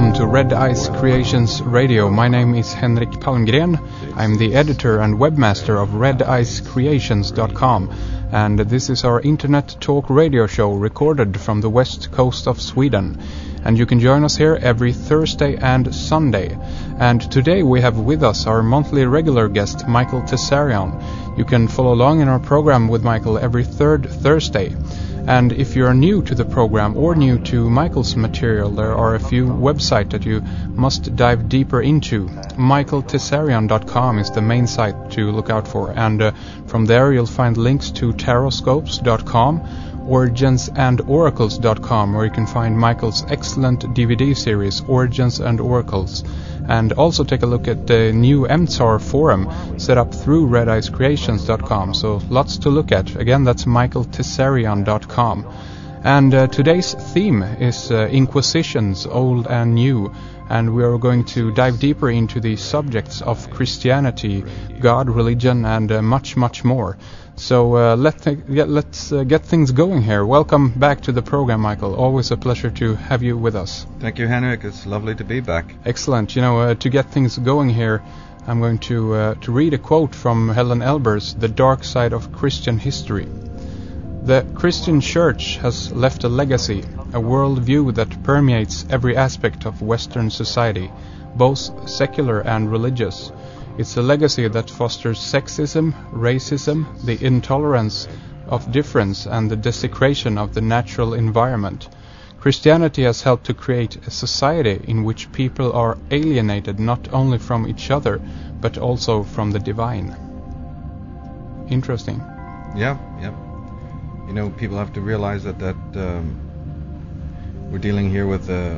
welcome to Red Ice Creations Radio. My name is Henrik Palmgren. I'm the editor and webmaster of redicecreations.com, and this is our internet talk radio show recorded from the west coast of Sweden. And you can join us here every Thursday and Sunday. And today we have with us our monthly regular guest, Michael Tessarion. You can follow along in our program with Michael every third Thursday. And if you're new to the program or new to Michael's material, there are a few websites that you must dive deeper into. MichaelTessarion.com is the main site to look out for. And from there you'll find links to Taroscopes.com, OriginsandOracles.com, where you can find Michael's excellent DVD series, Origins and Oracles. And also take a look at the new MTSAR forum set up through redicecreations.com. So lots to look at. Again, that's MichaelTessarion.com. And today's theme is Inquisitions, old and new. And we are going to dive deeper into the subjects of Christianity, God, religion, and much, much more. So let's get things going here. Welcome back to the program, Michael. Always a pleasure to have you with us. Thank you, Henrik. It's lovely to be back. Excellent. To get things going here, I'm going to read a quote from Helen Elber's The Dark Side of Christian History. The Christian Church has left a legacy, a worldview that permeates every aspect of Western society, both secular and religious. It's a legacy that fosters sexism, racism, the intolerance of difference, and the desecration of the natural environment. Christianity has helped to create a society in which people are alienated not only from each other, but also from the divine. Interesting. Yeah. People have to realize that we're dealing here with a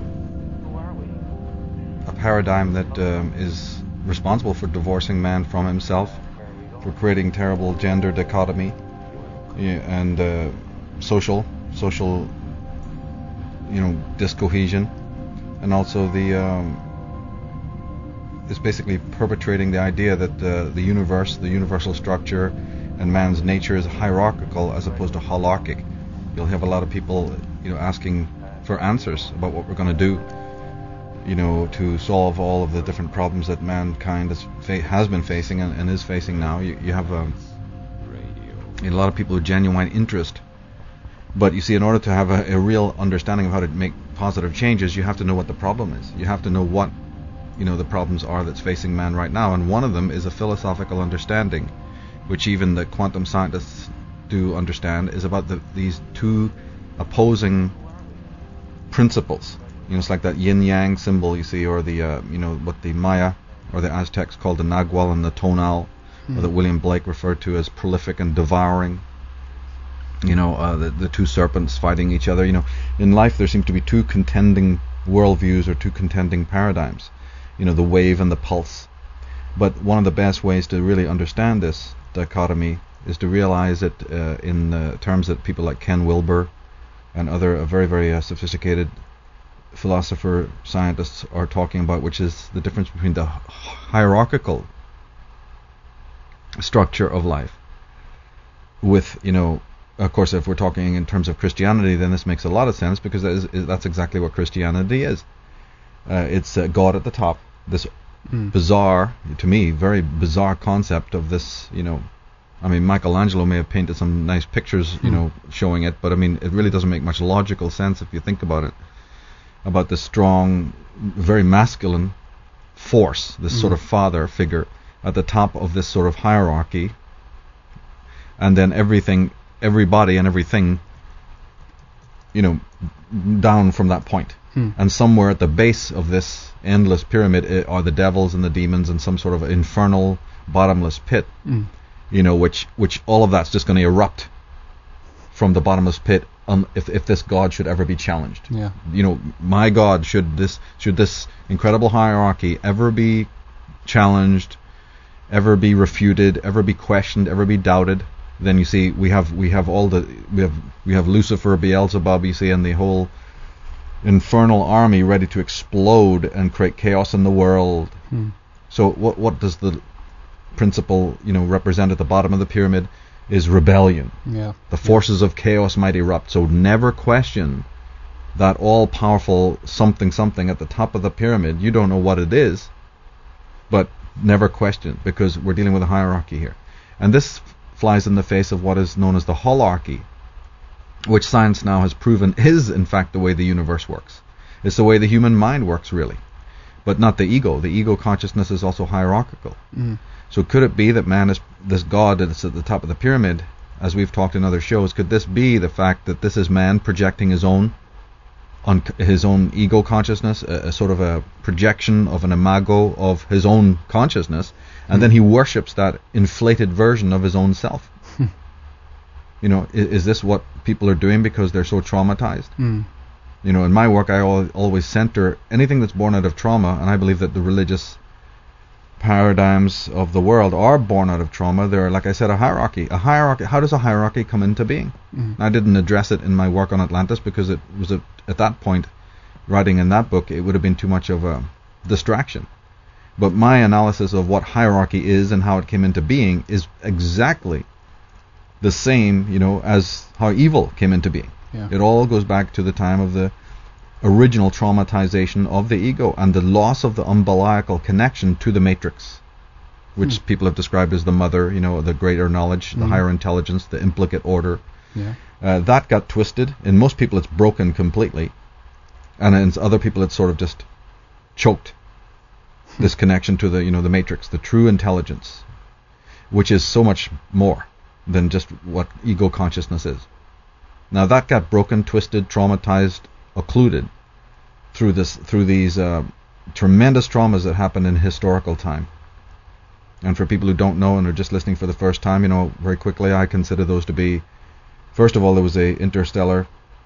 paradigm that is responsible for divorcing man from himself, for creating terrible gender dichotomy, and social discohesion, and also it's basically perpetrating the idea that the universe, the universal structure, and man's nature is hierarchical as opposed to holarchic. You'll have a lot of people, asking for answers about what we're going to do, to solve all of the different problems that mankind has been facing and is facing now. You have a lot of people with genuine interest. But you see, in order to have a real understanding of how to make positive changes, you have to know what the problem is. You have to know what, the problems are that's facing man right now. And one of them is a philosophical understanding, which even the quantum scientists do understand, is about these two opposing principles. It's like that yin-yang symbol you see, or the what the Maya or the Aztecs called the Nagual and the Tonal, or that William Blake referred to as prolific and devouring. The two serpents fighting each other. In life there seems to be two contending worldviews or two contending paradigms. The wave and the pulse. But one of the best ways to really understand this dichotomy is to realize it in terms that people like Ken Wilber and other very, very sophisticated philosopher scientists are talking about, which is the difference between the hierarchical structure of life with, of course, if we're talking in terms of Christianity, then this makes a lot of sense, because that's exactly what Christianity is. It's God at the top, this bizarre, to me, very bizarre concept of this, Michelangelo may have painted some nice pictures, showing it, but it really doesn't make much logical sense if you think about it. About this strong, very masculine force, this sort of father figure at the top of this sort of hierarchy, and then everybody and everything, down from that point. And somewhere at the base of this endless pyramid are the devils and the demons and some sort of infernal bottomless pit, which all of that's just going to erupt from the bottomless pit if this God should ever be challenged. Yeah. My God, should this incredible hierarchy ever be challenged, ever be refuted, ever be questioned, ever be doubted, then you see we have Lucifer, Beelzebub, you see, and the whole infernal army ready to explode and create chaos in the world. So what does the principle represent at the bottom of the pyramid? Is rebellion. Yeah. The forces of chaos might erupt. So never question that all-powerful something at the top of the pyramid. You don't know what it is, but never question it, because we're dealing with a hierarchy here. And this flies in the face of what is known as the holarchy, which science now has proven is in fact the way the universe works. It's the way the human mind works, really, but not the ego. The ego consciousness is also hierarchical. So could it be that man is this God that's at the top of the pyramid, as we've talked in other shows? Could this be the fact that this is man projecting his own ego consciousness, a sort of a projection of an imago of his own consciousness, and then he worships that inflated version of his own self? Is this what people are doing because they're so traumatized? In my work, I always center anything that's born out of trauma, and I believe that the religious paradigms of the world are born out of trauma. They're, like I said, a hierarchy. How does a hierarchy come into being? I didn't address it in my work on Atlantis because it was at that point, writing in that book, it would have been too much of a distraction. But my analysis of what hierarchy is and how it came into being is exactly the same, as how evil came into being. Yeah. It all goes back to the time of the original traumatization of the ego and the loss of the umbilical connection to the matrix, which people have described as the mother, the greater knowledge, the higher intelligence, the implicate order. Yeah. That got twisted. In most people it's broken completely, and in other people it's sort of just choked. This connection to the the matrix, the true intelligence, which is so much more than just what ego consciousness is. Now that got broken, twisted, traumatized, occluded through these tremendous traumas that happened in historical time. And for people who don't know and are just listening for the first time, very quickly, I consider those to be, first of all, there was a interstellar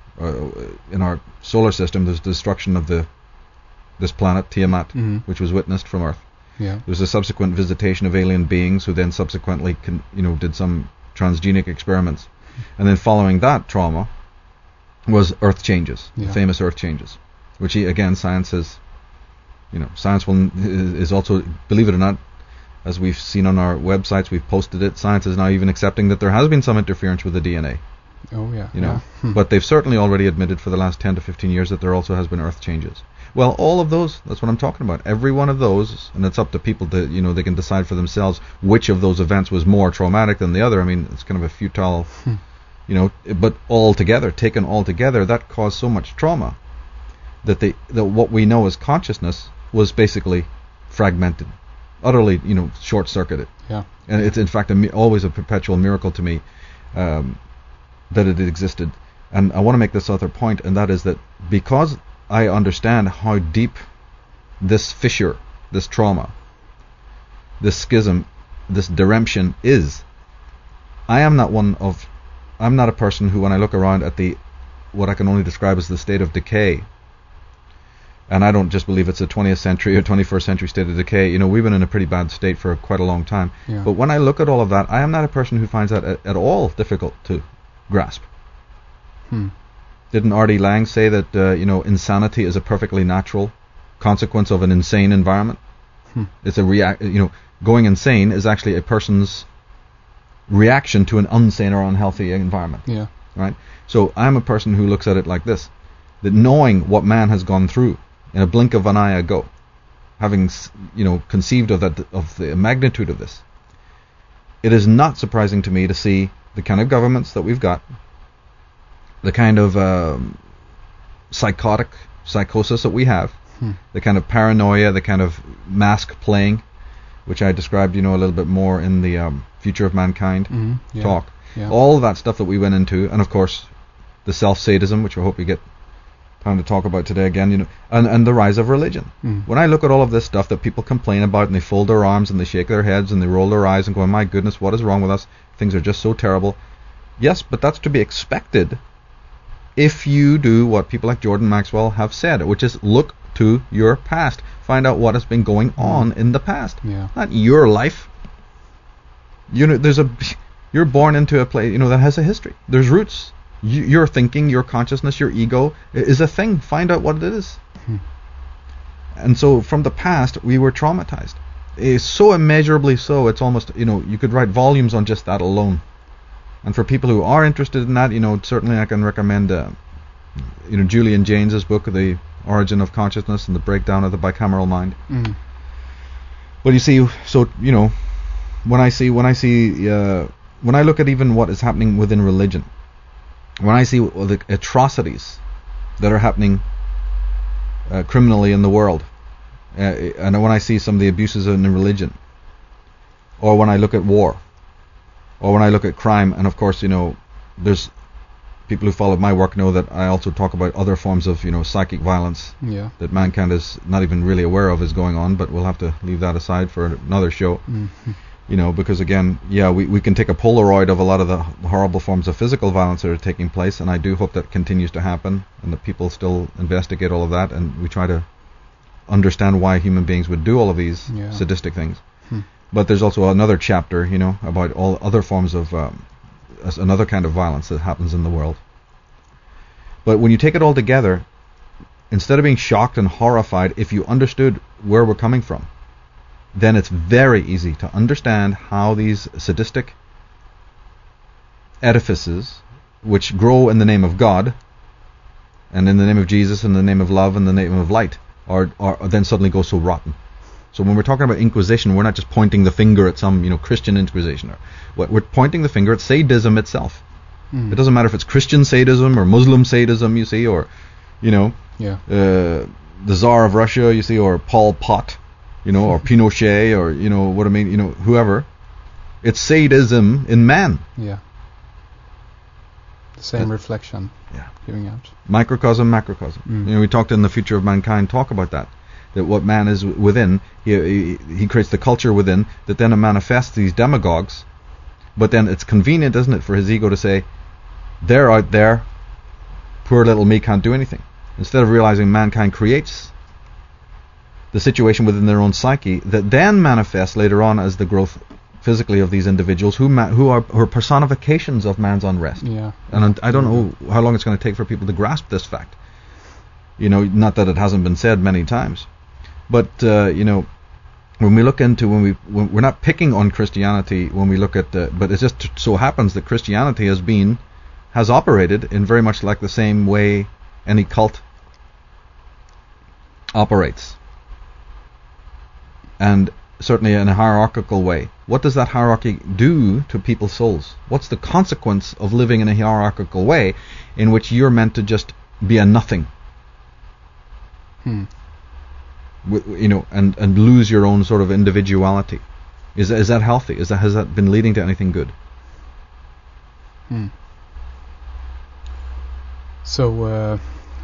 in our solar system. There's destruction of this planet Tiamat, which was witnessed from Earth. Yeah. There was a subsequent visitation of alien beings who then subsequently did some transgenic experiments. And then following that trauma was Earth changes, the famous Earth changes, which again science has, science is also, believe it or not, as we've seen on our websites, we've posted it, science is now even accepting that there has been some interference with the DNA. Oh yeah. But they've certainly already admitted for the last 10 to 15 years that there also has been Earth changes. Well, all of those, that's what I'm talking about. Every one of those, and it's up to people to, they can decide for themselves which of those events was more traumatic than the other. I mean, it's kind of a futile, but taken all together, that caused so much trauma that what we know as consciousness was basically fragmented, utterly, short-circuited. Yeah. And it's in fact always a perpetual miracle to me that it existed. And I want to make this other point, and that is that because I understand how deep this fissure, this trauma, this schism, this deremption is, I'm not a person who, when I look around at what I can only describe as the state of decay, and I don't just believe it's a 20th century or 21st century state of decay. We've been in a pretty bad state for quite a long time. Yeah. But when I look at all of that, I am not a person who finds that at all difficult to grasp. Didn't R.D. Laing say that insanity is a perfectly natural consequence of an insane environment? It's going insane is actually a person's reaction to an unsane or unhealthy environment. Yeah. Right? So I'm a person who looks at it like this, that knowing what man has gone through in a blink of an eye ago, having conceived of the magnitude of this, it is not surprising to me to see the kind of governments that we've got, the kind of psychosis that we have, the kind of paranoia, the kind of mask playing, which I described, a little bit more in the Future of Mankind talk. Yeah. All of that stuff that we went into, and of course the self-sadism, which I hope we get time to talk about today again, and the rise of religion. When I look at all of this stuff that people complain about, and they fold their arms and they shake their heads and they roll their eyes and go, my goodness, what is wrong with us? Things are just so terrible. Yes, but that's to be expected if you do what people like Jordan Maxwell have said, which is look to your past. Find out what has been going on in the past. Yeah. Not your life. You're born into a place, that has a history. There's roots. Your thinking, your consciousness, your ego is a thing. Find out what it is. And so from the past, we were traumatized. It's so immeasurably so, it's almost, you could write volumes on just that alone. And for people who are interested in that, certainly I can recommend Julian Jaynes' book, The Origin of Consciousness and the Breakdown of the Bicameral Mind. Mm. But you see, so when I look at even what is happening within religion, when I see the atrocities that are happening criminally in the world, and when I see some of the abuses in religion, or when I look at war, or when I look at crime, and of course, there's people who follow my work know that I also talk about other forms of, psychic violence that mankind is not even really aware of is going on, but we'll have to leave that aside for another show. Mm-hmm. Because again, we can take a Polaroid of a lot of the horrible forms of physical violence that are taking place, and I do hope that continues to happen, and that people still investigate all of that, and we try to understand why human beings would do all of these sadistic things. But there's also another chapter, about all other forms of another kind of violence that happens in the world. But when you take it all together, instead of being shocked and horrified, if you understood where we're coming from, then it's very easy to understand how these sadistic edifices, which grow in the name of God, and in the name of Jesus, and in the name of love, and the name of light, are then suddenly go so rotten. So when we're talking about Inquisition, we're not just pointing the finger at some, Christian Inquisition. We're pointing the finger at sadism itself. Mm. It doesn't matter if it's Christian sadism or Muslim sadism, you see, or, the Tsar of Russia, you see, or Pol Pot, or Pinochet, or, what I mean, whoever. It's sadism in man. Yeah. The same reflection. Yeah. Giving out. Microcosm, macrocosm. Mm. We talked in the Future of Mankind, talk about that. That what man is within, he creates the culture within, that then manifests these demagogues, but then it's convenient, isn't it, for his ego to say, they're out there, poor little me can't do anything. Instead of realizing mankind creates the situation within their own psyche, that then manifests later on as the growth physically of these individuals who are personifications of man's unrest. Yeah. And I don't know how long it's going to take for people to grasp this fact. Not that it hasn't been said many times. But when we look into when we're not picking on Christianity when we look at but it just so happens that Christianity has operated in very much like the same way any cult operates, and certainly in a hierarchical way. What does that hierarchy do to people's souls? What's the consequence of living in a hierarchical way in which you're meant to just be a nothing? And lose your own sort of individuality. Is that healthy? Has that been leading to anything good? So,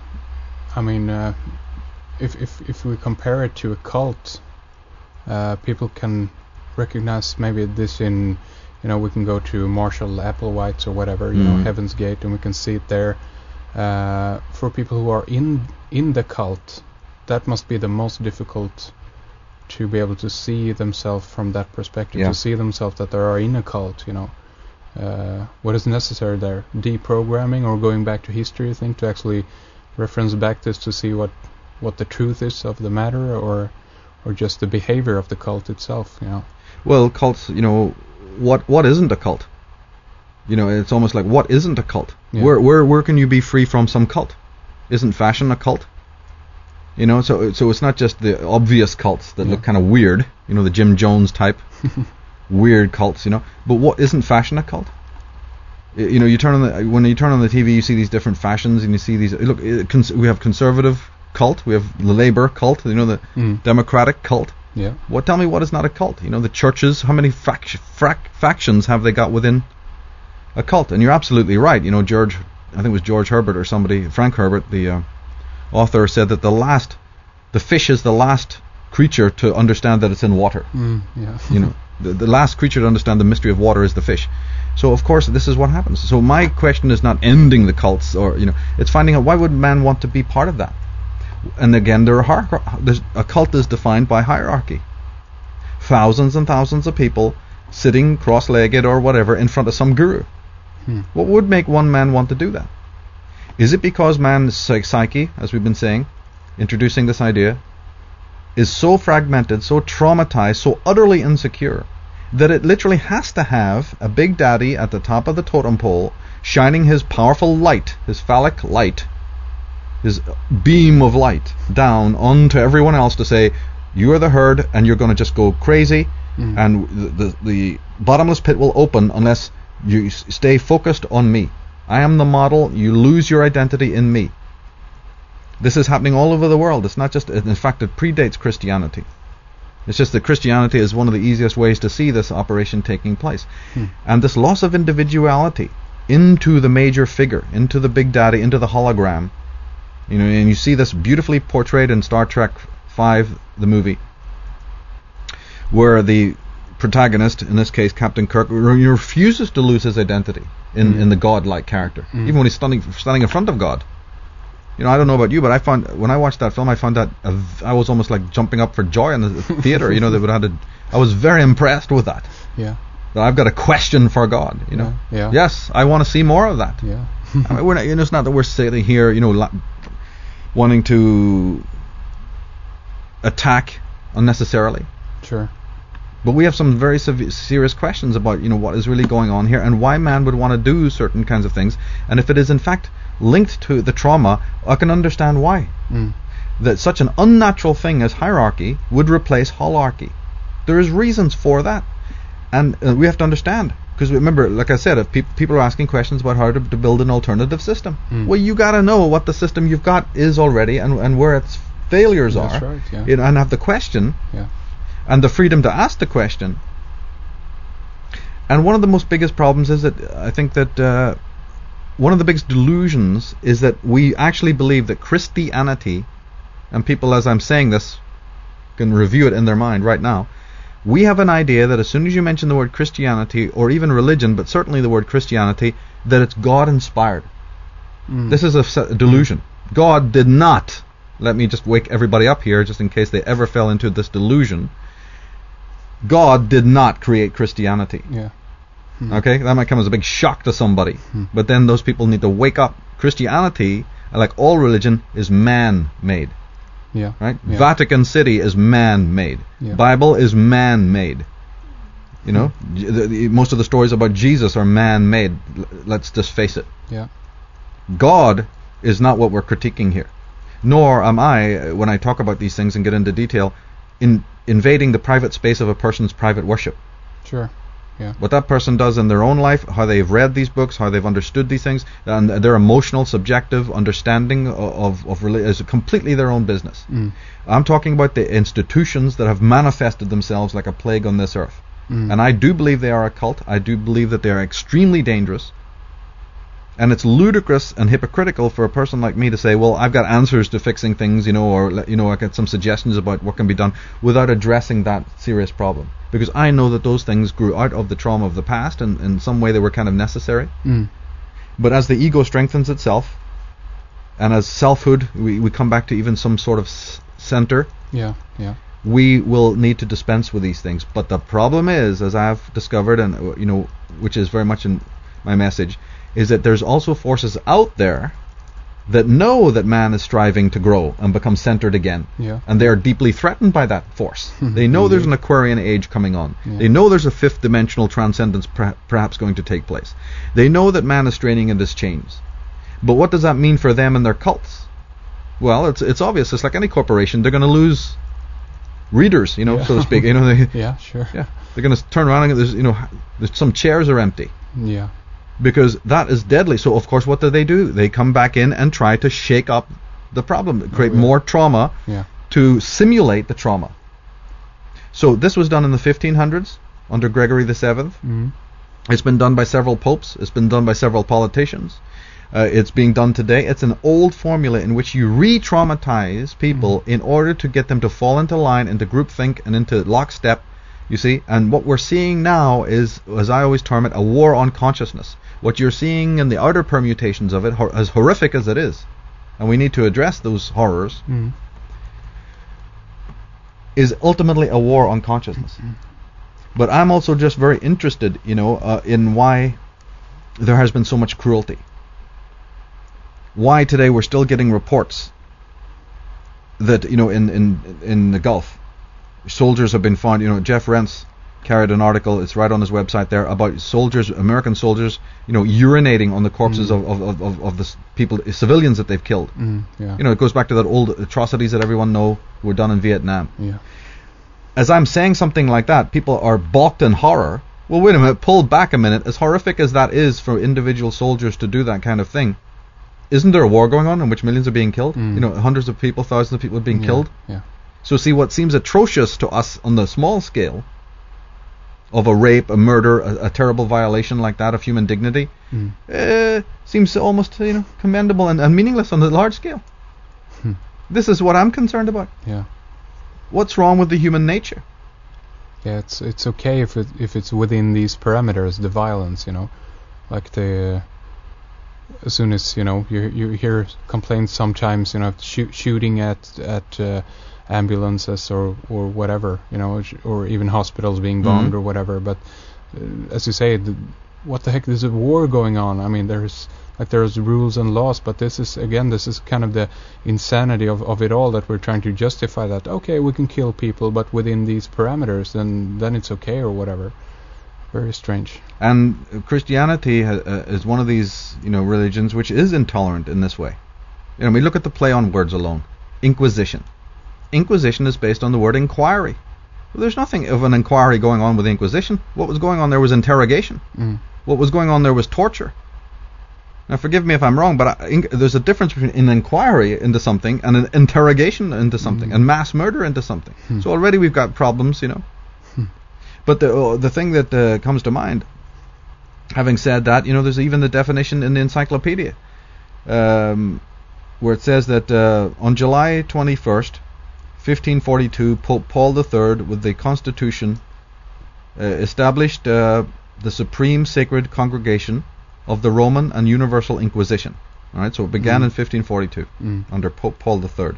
if we compare it to a cult, people can recognize maybe this in, we can go to Marshall Applewhite's or whatever, Heaven's Gate, and we can see it there. For people who are in the cult, that must be the most difficult, to be able to see themselves from that perspective, to see themselves that they are in a cult, what is necessary there? Deprogramming or going back to history, you think, to actually reference back this to see what the truth is of the matter, or just the behavior of the cult itself, Well, cults, what isn't a cult? It's almost like, what isn't a cult? Yeah. Where can you be free from some cult? Isn't fashion a cult? So it's not just the obvious cults that look kind of weird, the Jim Jones type weird cults, But what isn't fashion a cult? When you turn on the TV, you see these different fashions, and you see these. Look, we have conservative cult, we have the Labour cult, the Democratic cult. Yeah. Tell me what is not a cult? The churches. How many factions have they got within a cult? And you're absolutely right. I think it was George Herbert or somebody, Frank Herbert, the author, said that the fish is the last creature to understand that it's in water. The last creature to understand the mystery of water is the fish. So of course this is what happens. So my question is not ending the cults, or it's finding out why would man want to be part of that. And again, a cult is defined by hierarchy. Thousands and thousands of people sitting cross-legged or whatever in front of some guru. What would make one man want to do that? Is it because man's psyche, as we've been saying, introducing this idea, is so fragmented, so traumatized, so utterly insecure, that it literally has to have a big daddy at the top of the totem pole shining his powerful light, his phallic light, his beam of light down onto everyone else to say, you are the herd and you're going to just go crazy, and the bottomless pit will open unless you stay focused on me. I am the model. You lose your identity in me. This is happening all over the world. It's not just, in fact, it predates Christianity. It's just that Christianity is one of the easiest ways to see this operation taking place. And this loss of individuality into the major figure, into the big daddy, into the hologram, and you see this beautifully portrayed in Star Trek V, the movie, where the protagonist, in this case Captain Kirk, refuses to lose his identity in the godlike character, even when he's standing in front of God. I don't know about you, but I found when I watched that film, I found that I was almost like jumping up for joy in the theater. I was very impressed with that. Yeah. That I've got a question for God. Yeah. Yes, I want to see more of that. Yeah. We're not, it's not that we're sitting here, wanting to attack unnecessarily. Sure. But we have some very serious questions about, what is really going on here and why man would want to do certain kinds of things. And if it is in fact linked to the trauma, I can understand why. That such an unnatural thing as hierarchy would replace holarchy. There is reasons for that. And we have to understand. Because remember, like I said, if people are asking questions about how to build an alternative system. Well, you got to know what the system you've got is already and where its failures are. That's right, yeah. And have the question. Yeah. And the freedom to ask the question. And one of the most biggest problems is that I think that one of the biggest delusions is that we actually believe that Christianity, and people as I'm saying this can review it in their mind right now, we have an idea that as soon as you mention the word Christianity, or even religion, but certainly the word Christianity, that it's God-inspired. This is a delusion. God did not, let me just wake everybody up here just in case they ever fell into this delusion, God did not create Christianity. Yeah. Okay, that might come as a big shock to somebody, but then those people need to wake up. Christianity, like all religion, is man-made. Yeah. Right? Yeah. Vatican City is man-made. Yeah. Bible is man-made. Most of the stories about Jesus are man-made. Let's just face it. Yeah. God is not what we're critiquing here. Nor am I, when I talk about these things and get into detail, invading the private space of a person's private worship. Sure. Yeah. What that person does in their own life, how they've read these books, how they've understood these things, and their emotional, subjective understanding of is completely their own business. I'm talking about the institutions that have manifested themselves like a plague on this earth. And I do believe they are a cult. I do believe that they are extremely dangerous. And it's ludicrous and hypocritical for a person like me to say, well, I've got answers to fixing things, or I got some suggestions about what can be done, without addressing that serious problem. Because I know that those things grew out of the trauma of the past, and in some way they were kind of necessary. But as the ego strengthens itself, and as selfhood, we come back to even some sort of center. Yeah. We will need to dispense with these things. But the problem is, as I've discovered, and which is very much in my message, is that there's also forces out there that know that man is striving to grow and become centered again. Yeah. And they are deeply threatened by that force. They know there's an Aquarian age coming on. Yeah. They know there's a fifth dimensional transcendence perhaps going to take place. They know that man is straining in this chains. But what does that mean for them and their cults? Well, it's obvious. It's like any corporation. They're going to lose readers, so to speak. Yeah, sure. Yeah. They're going to turn around and there's some chairs are empty. Yeah. Because that is deadly. So, of course, what do? They come back in and try to shake up the problem, create more trauma to simulate the trauma. So this was done in the 1500s under Gregory VII. It's been done by several popes. It's been done by several politicians. It's being done today. It's an old formula in which you re-traumatize people in order to get them to fall into line, into groupthink, and into lockstep. You see? And what we're seeing now is, as I always term it, a war on consciousness. What you're seeing in the outer permutations of it, as horrific as it is, and we need to address those horrors, is ultimately a war on consciousness. But I'm also just very interested, in why there has been so much cruelty. Why today we're still getting reports that, in the Gulf, soldiers have been found, Jeff Rentz, carried an article, it's right on his website there, about soldiers, American soldiers, urinating on the corpses of the people, civilians that they've killed. Yeah. It goes back to that old atrocities that everyone know were done in Vietnam. Yeah. As I'm saying something like that, people are balked in horror. Well, wait a minute, pull back a minute. As horrific as that is for individual soldiers to do that kind of thing, isn't there a war going on in which millions are being killed? Hundreds of people, thousands of people are being killed. Yeah. So see, what seems atrocious to us on the small scale of a rape, a murder, a terrible violation like that of human dignity, seems almost commendable and meaningless on the large scale. This is what I'm concerned about. Yeah. What's wrong with the human nature? Yeah, it's okay if it's within these parameters, the violence, like the as soon as you hear complaints sometimes, shooting at ambulances or whatever, or even hospitals being bombed or whatever. But as you say, what the heck? There's a war going on. I mean, there's rules and laws, but this is kind of the insanity of it all, that we're trying to justify that. Okay, we can kill people, but within these parameters, then it's okay or whatever. Very strange. And Christianity is one of these religions which is intolerant in this way. We look at the play on words alone. Inquisition. Inquisition is based on the word inquiry. Well, there's nothing of an inquiry going on with the Inquisition. What was going on there was interrogation. What was going on there was torture. Now, forgive me if I'm wrong, but there's a difference between an inquiry into something and an interrogation into something, and mass murder into something. So already we've got problems, But the thing that comes to mind, having said that, there's even the definition in the encyclopedia, where it says that on July 21st, 1542, Pope Paul III, with the Constitution, established the Supreme Sacred Congregation of the Roman and Universal Inquisition. All right, so it began in 1542 under Pope Paul III.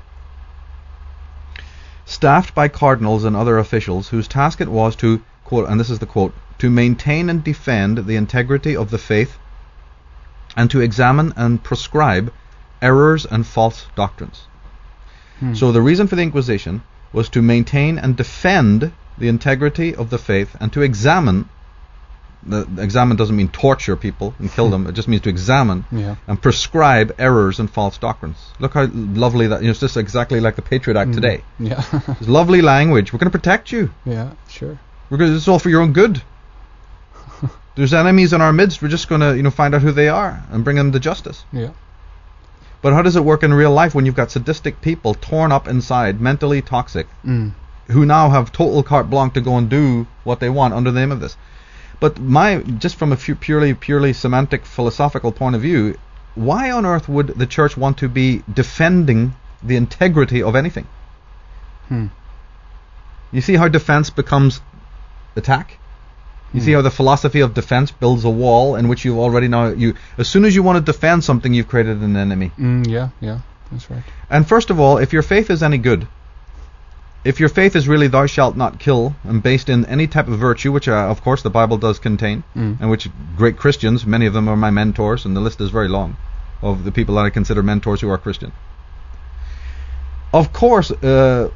Staffed by cardinals and other officials whose task it was to, quote, and this is the quote, to maintain and defend the integrity of the faith and to examine and prescribe errors and false doctrines. So the reason for the Inquisition was to maintain and defend the integrity of the faith and to examine. Examine doesn't mean torture people and kill them. It just means to examine and prescribe errors and false doctrines. Look how lovely that, it's just exactly like the Patriot Act today. Yeah. It's lovely language. We're going to protect you. Yeah, sure. It's all for your own good. There's enemies in our midst. We're just going to, find out who they are and bring them to justice. Yeah. But how does it work in real life when you've got sadistic people torn up inside, mentally toxic, who now have total carte blanche to go and do what they want under the name of this? But just from a purely semantic, philosophical point of view, why on earth would the church want to be defending the integrity of anything? You see how defense becomes attack? You see how the philosophy of defense builds a wall in which you've already as soon as you want to defend something, you've created an enemy. Yeah, that's right. And first of all, if your faith is any good, if your faith is really thou shalt not kill and based in any type of virtue, which of course the Bible does contain, and which great Christians, many of them are my mentors, and the list is very long of the people that I consider mentors who are Christian. Of course, if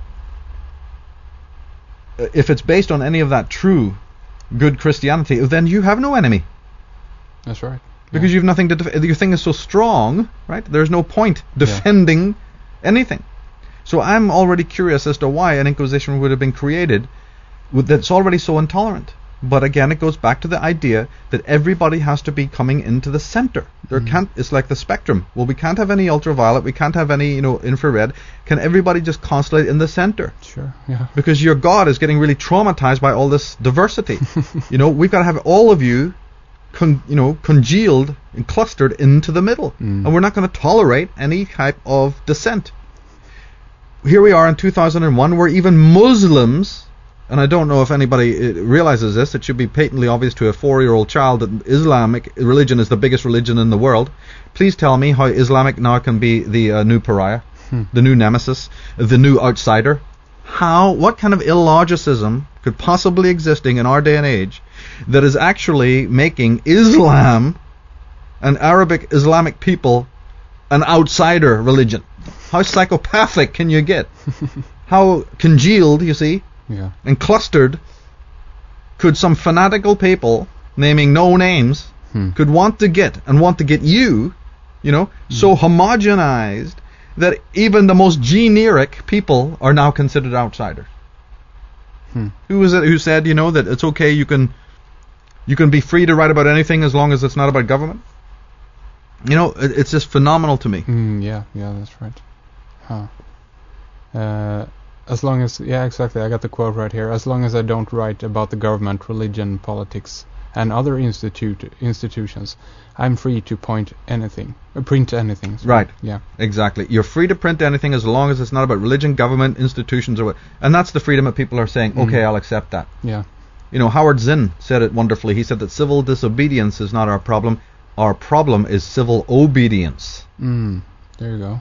it's based on any of that true good Christianity, then you have no enemy. That's right. Because you have nothing to defend. Your thing is so strong, right? There's no point defending anything. So I'm already curious as to why an Inquisition would have been created that's already so intolerant. But again, it goes back to the idea that everybody has to be coming into the center. There can't. It's like the spectrum. Well, we can't have any ultraviolet. We can't have any, infrared. Can everybody just constellate in the center? Sure. Yeah. Because your God is getting really traumatized by all this diversity. We've got to have all of you, congealed and clustered into the middle, and we're not going to tolerate any type of dissent. Here we are in 2001, where even Muslims. And I don't know if anybody realizes this. It should be patently obvious to a 4-year-old child that Islamic religion is the biggest religion in the world. Please tell me how Islamic now can be the new pariah, the new nemesis, the new outsider. What kind of illogicism could possibly existing in our day and age that is actually making Islam and Arabic Islamic people an outsider religion? How psychopathic can you get? How congealed, you see? Yeah. And clustered could some fanatical people, naming no names, could want to get you, so homogenized that even the most generic people are now considered outsiders. Who was it who said, that it's okay, you can be free to write about anything as long as it's not about government? It's just phenomenal to me. Yeah, that's right. As long as, exactly, I got the quote right here. As long as I don't write about the government, religion, politics, and other institutions, I'm free to print anything. Sorry. Right. Yeah. Exactly. You're free to print anything as long as it's not about religion, government, institutions, or what. And that's the freedom that people are saying, okay, I'll accept that. Yeah. Howard Zinn said it wonderfully. He said that civil disobedience is not our problem. Our problem is civil obedience. There you go.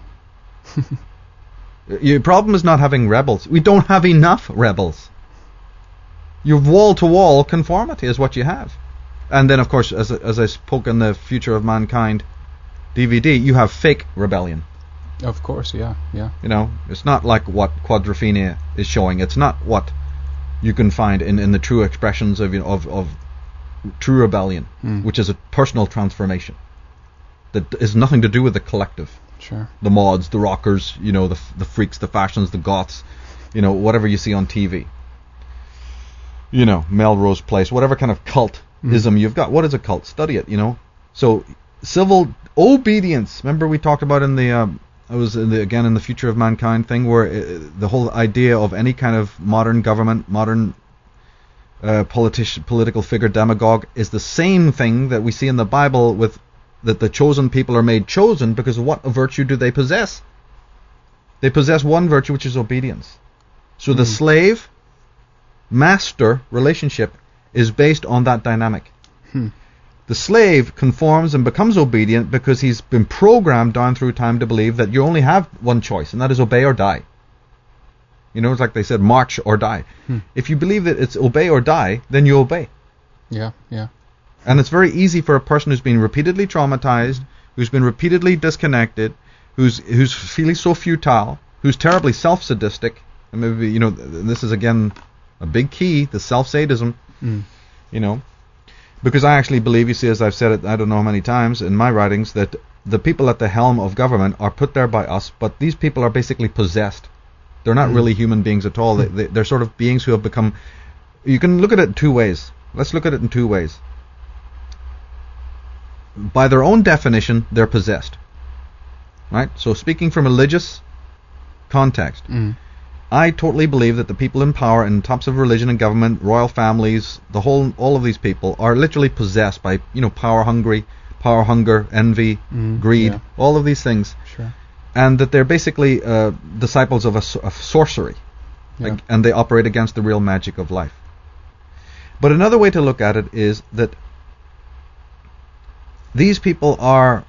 Your problem is not having rebels. We don't have enough rebels. Your wall-to-wall conformity is what you have. And then, of course, as I spoke in the Future of Mankind DVD, you have fake rebellion. Of course, yeah. It's not like what Quadrophenia is showing. It's not what you can find in the true expressions of true rebellion, which is a personal transformation that is nothing to do with the collective. Sure. The mods, the rockers, the freaks, the fashions, the goths, whatever you see on TV. Melrose Place, whatever kind of cultism you've got. What is a cult? Study it, So civil obedience. Remember we talked about in the I was in the Future of Mankind thing, where the whole idea of any kind of modern government, modern political figure, demagogue, is the same thing that we see in the Bible, with that the chosen people are made chosen because of what virtue do they possess? They possess one virtue, which is obedience. So the slave-master relationship is based on that dynamic. The slave conforms and becomes obedient because he's been programmed down through time to believe that you only have one choice, and that is obey or die. It's like they said, march or die. If you believe that it's obey or die, then you obey. Yeah. And it's very easy for a person who's been repeatedly traumatized, who's been repeatedly disconnected, who's feeling so futile, who's terribly self-sadistic, and maybe, this is again a big key, the self-sadism, because I actually believe, you see, as I've said it, I don't know how many times in my writings, that the people at the helm of government are put there by us, but these people are basically possessed. They're not really human beings at all. They're sort of beings who have become... You can look at it in two ways. Let's look at it in two ways. By their own definition, they're possessed. Right? So speaking from a religious context, I totally believe that the people in power in tops of religion and government, royal families, all of these people are literally possessed by, power hunger, envy, greed, all of these things. Sure. And that they're basically disciples of sorcery, and they operate against the real magic of life. But another way to look at it is that these people are...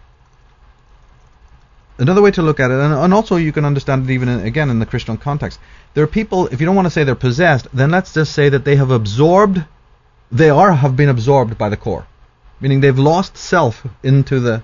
Another way to look at it, and also you can understand it even in the Christian context. There are people, if you don't want to say they're possessed, then let's just say that they have been absorbed by the core. Meaning they've lost self into the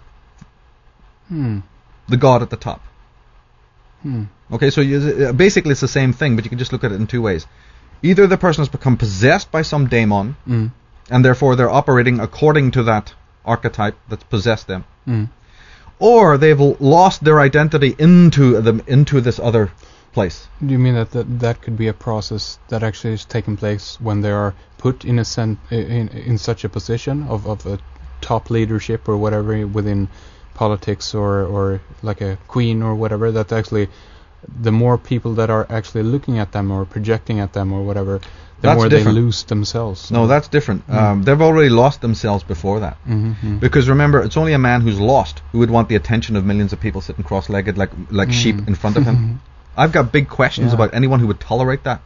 God at the top. Okay, so basically it's the same thing, but you can just look at it in two ways. Either the person has become possessed by some daemon, and therefore they're operating according to that archetype that's possessed them, or they've lost their identity into this other place. Do you mean that could be a process that actually is taking place when they are put in such a position of a top leadership or whatever within politics or like a queen or whatever, that actually the more people that are actually looking at them or projecting at them or whatever, the more they lose themselves. No, that's different. They've already lost themselves before that. Because remember, it's only a man who's lost who would want the attention of millions of people sitting cross-legged like sheep in front of him. I've got big questions about anyone who would tolerate that.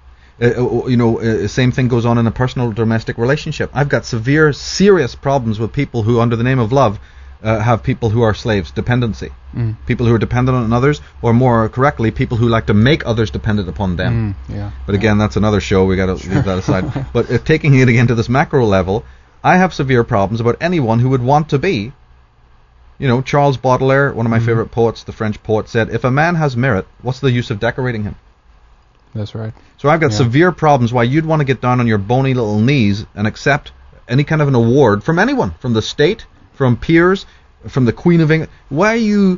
Same thing goes on in a personal domestic relationship. I've got serious problems with people who, under the name of love, have people who are slaves, dependency. People who are dependent on others, or more correctly, people who like to make others dependent upon them. But again, that's another show. We got to leave that aside. But taking it again to this macro level, I have severe problems about anyone who would want to be. Charles Baudelaire, one of my favorite poets, the French poet, said, "If a man has merit, what's the use of decorating him?" That's right. So I've got severe problems why you'd want to get down on your bony little knees and accept any kind of an award from anyone, from the state, from peers, from the Queen of England. Why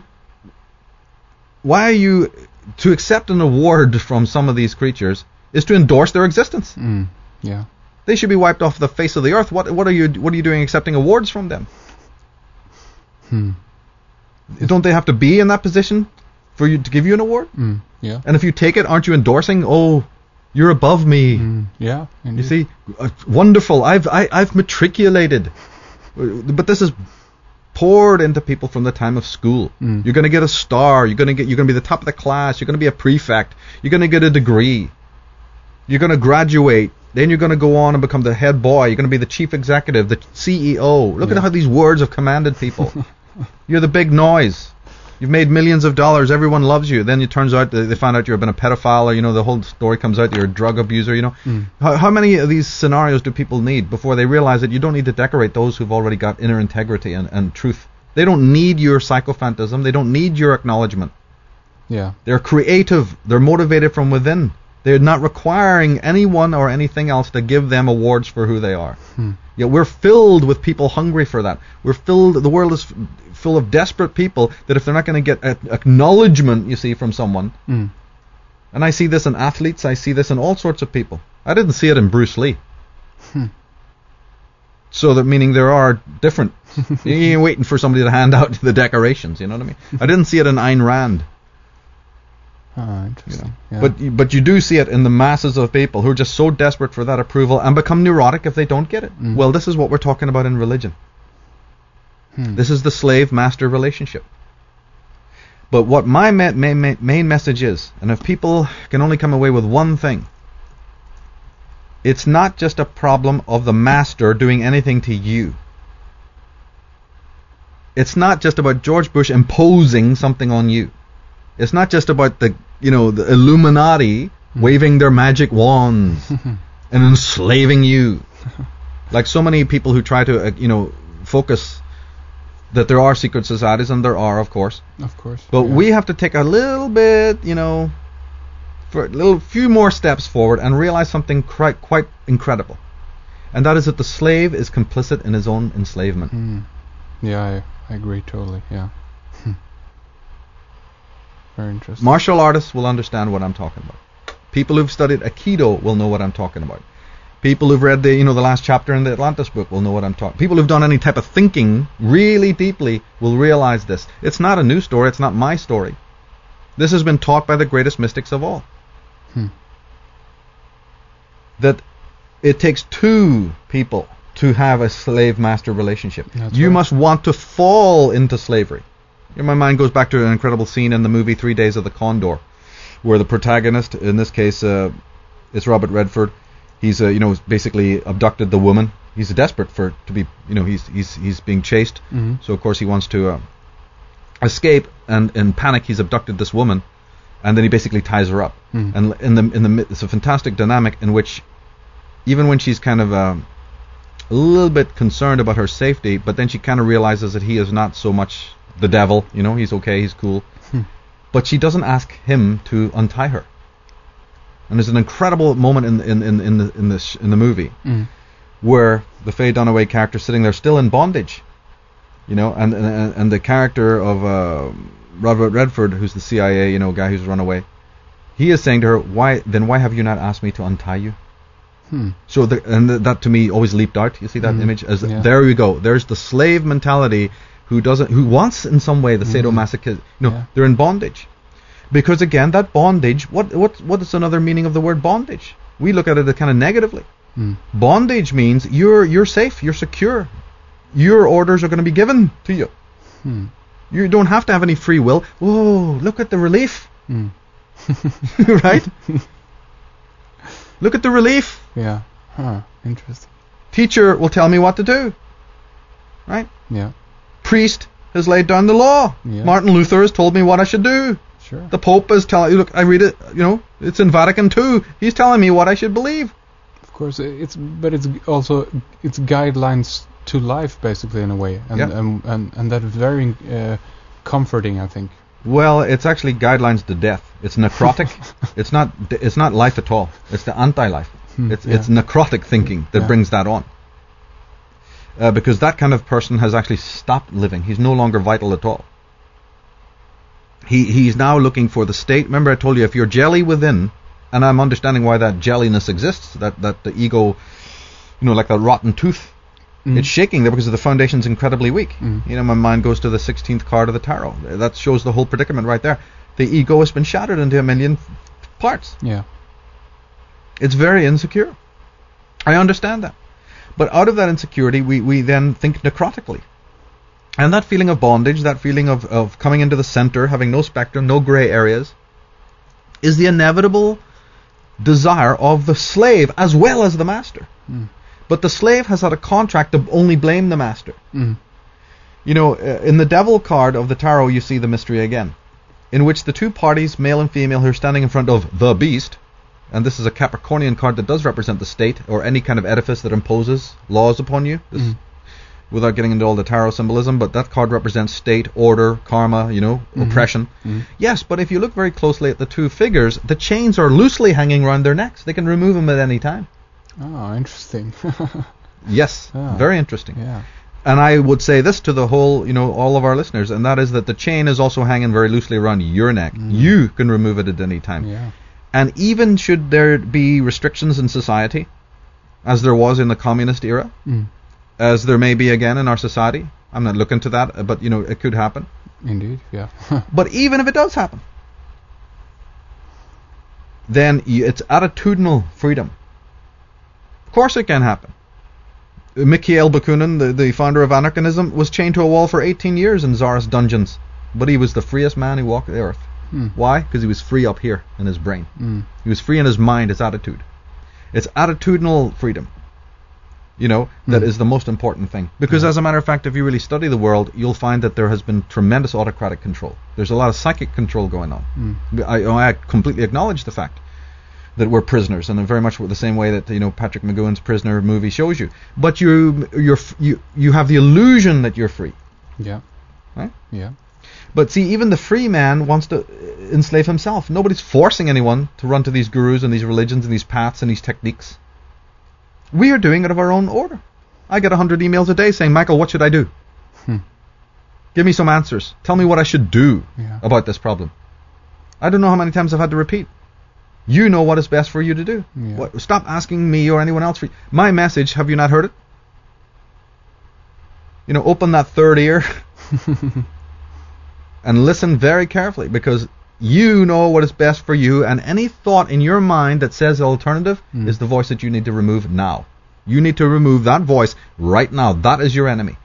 are you to accept an award from some of these creatures is to endorse their existence. Yeah. They should be wiped off the face of the earth. What are you doing accepting awards from them? Don't they have to be in that position for you to give you an award? Yeah. And if you take it, aren't you endorsing? Oh, you're above me. Yeah. Indeed. You see, wonderful. I've matriculated, but this is poured into people from the time of school. You're going to get a star. You're going to be the top of the class. You're going to be a prefect. You're going to get a degree. You're going to graduate. Then you're going to go on and become the head boy. You're going to be the chief executive, the CEO. Look at how these words have commanded people. You're the big noise. You've made millions of dollars. Everyone loves you. Then it turns out they find out you've been a pedophile, or the whole story comes out that you're a drug abuser. How many of these scenarios do people need before they realize that you don't need to decorate those who've already got inner integrity and truth? They don't need your psychophantasm. They don't need your acknowledgement. Yeah. They're creative. They're motivated from within. They're not requiring anyone or anything else to give them awards for who they are. Yet we're filled with people hungry for that. The world is full of desperate people that if they're not going to get acknowledgement, you see, from someone. And I see this in athletes. I see this in all sorts of people. I didn't see it in Bruce Lee. So that meaning there are different. You ain't waiting for somebody to hand out the decorations. You know what I mean? I didn't see it in Ayn Rand. Interesting. Yeah. But you do see it in the masses of people who are just so desperate for that approval and become neurotic if they don't get it. Well, this is what we're talking about in religion. This is the slave-master relationship. But what my main message is, and if people can only come away with one thing, it's not just a problem of the master doing anything to you. It's not just about George Bush imposing something on you. It's not just about the Illuminati waving their magic wands and enslaving you. Like so many people who try to, focus that there are secret societies, and there are, of course. Of course. But we have to take a little bit, for a few more steps forward and realize something quite incredible. And that is that the slave is complicit in his own enslavement. Yeah, I agree totally, yeah. Very interesting. Martial artists will understand what I'm talking about. People who've studied Aikido will know what I'm talking about. People who've read the last chapter in the Atlantis book will know what I'm talking. People who've done any type of thinking really deeply will realize this. It's not a new story. It's not my story. This has been taught by the greatest mystics of all. That it takes two people to have a slave-master relationship. You must want to fall into slavery. My mind goes back to an incredible scene in the movie 3 Days of the Condor, where the protagonist, in this case, it's Robert Redford. He's basically abducted the woman. He's desperate to be, he's being chased. So of course he wants to escape, and in panic he's abducted this woman, and then he basically ties her up. And it's a fantastic dynamic in which, even when she's kind of a little bit concerned about her safety, but then she kind of realizes that he is not so much the devil, he's okay, he's cool. But she doesn't ask him to untie her. And there's an incredible moment in the movie where the Faye Dunaway character sitting there still in bondage, and the character of Robert Redford, who's the CIA, guy who's run away, he is saying to her, why have you not asked me to untie you? So that to me always leaped out. You see that image? There we go. There's the slave mentality who wants in some way the sadomasochism. They're in bondage. Because again, that bondage, what is another meaning of the word bondage? We look at it kind of negatively. Bondage means you're safe, you're secure. Your orders are going to be given to you. You don't have to have any free will. Whoa, look at the relief. Right? Look at the relief. Yeah. Interesting. Teacher will tell me what to do. Right? Yeah. Priest has laid down the law. Yeah. Martin Luther has told me what I should do. Sure. The Pope is telling you, look, I read it, it's in Vatican II. He's telling me what I should believe. Of course, it's also guidelines to life, basically, in a way, and that is very comforting, I think. Well, it's actually guidelines to death. It's necrotic. It's not life at all. It's the anti-life. It's necrotic thinking that brings that on. Because that kind of person has actually stopped living. He's no longer vital at all. He's now looking for the state. Remember I told you, if you're jelly within, and I'm understanding why that jelliness exists, that the ego, like that rotten tooth, it's shaking there because the foundation's incredibly weak. My mind goes to the 16th card of the tarot. That shows the whole predicament right there. The ego has been shattered into a million parts. Yeah. It's very insecure. I understand that. But out of that insecurity, we then think necrotically. And that feeling of bondage, that feeling of coming into the center, having no spectrum, no gray areas, is the inevitable desire of the slave as well as the master. But the slave has had a contract to only blame the master. In the devil card of the tarot, you see the mystery again, in which the two parties, male and female, who are standing in front of the beast, and this is a Capricornian card that does represent the state or any kind of edifice that imposes laws upon you, without getting into all the tarot symbolism, but that card represents state, order, karma, oppression. Yes, but if you look very closely at the two figures, the chains are loosely hanging around their necks. They can remove them at any time. Oh, interesting. Yes, very interesting. Yeah. And I would say this to the whole, all of our listeners, and that is that the chain is also hanging very loosely around your neck. You can remove it at any time. Yeah. And even should there be restrictions in society, as there was in the communist era, as there may be again in our society, I'm not looking to that, but it could happen. Indeed, yeah. But even if it does happen, then it's attitudinal freedom. Of course it can happen. Mikhail Bakunin, the founder of anarchism, was chained to a wall for 18 years in Tsarist dungeons, but he was the freest man who walked the earth. Why? Because he was free up here in his brain. He was free in his mind, his attitude. It's attitudinal freedom, that is the most important thing. Because as a matter of fact, if you really study the world, you'll find that there has been tremendous autocratic control. There's a lot of psychic control going on. I completely acknowledge the fact that we're prisoners, and in very much the same way that Patrick McGowan's Prisoner movie shows you. But you have the illusion that you're free. Yeah. Right? Yeah. But see, even the free man wants to enslave himself. Nobody's forcing anyone to run to these gurus and these religions and these paths and these techniques. We are doing it of our own order. I get 100 emails a day saying, Michael, what should I do? Give me some answers. Tell me what I should do about this problem. I don't know how many times I've had to repeat. You know what is best for you to do. Yeah. Stop asking me or anyone else. My message, have you not heard it? Open that third ear and listen very carefully, because you know what is best for you, and any thought in your mind that says alternative is the voice that you need to remove now. You need to remove that voice right now. That is your enemy.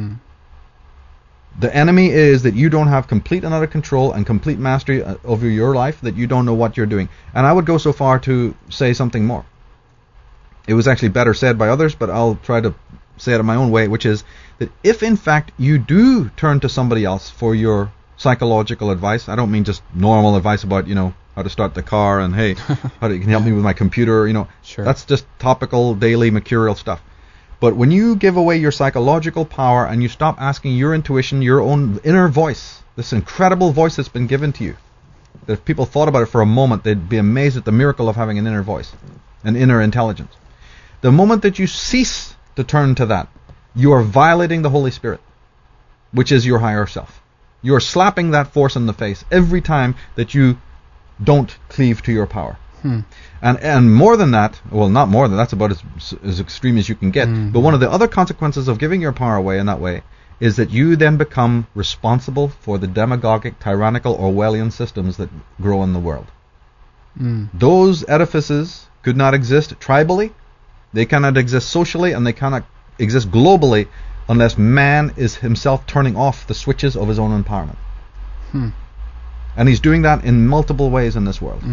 The enemy is that you don't have complete and utter control and complete mastery over your life, that you don't know what you're doing. And I would go so far to say something more. It was actually better said by others, but I'll try to say it in my own way, which is that if in fact you do turn to somebody else for your psychological advice, I don't mean just normal advice about, how to start the car and, hey, how you can help me with my computer, Sure. That's just topical, daily, mercurial stuff. But when you give away your psychological power and you stop asking your intuition, your own inner voice, this incredible voice that's been given to you, that if people thought about it for a moment, they'd be amazed at the miracle of having an inner voice, an inner intelligence. The moment that you cease to turn to that, you are violating the Holy Spirit, which is your higher self. You are slapping that force in the face every time that you don't cleave to your power. And more than that, well, not more than that's about as extreme as you can get. But one of the other consequences of giving your power away in that way is that you then become responsible for the demagogic, tyrannical, Orwellian systems that grow in the world. Those edifices could not exist tribally, they cannot exist socially, and they cannot exist globally unless man is himself turning off the switches of his own empowerment. And he's doing that in multiple ways in this world.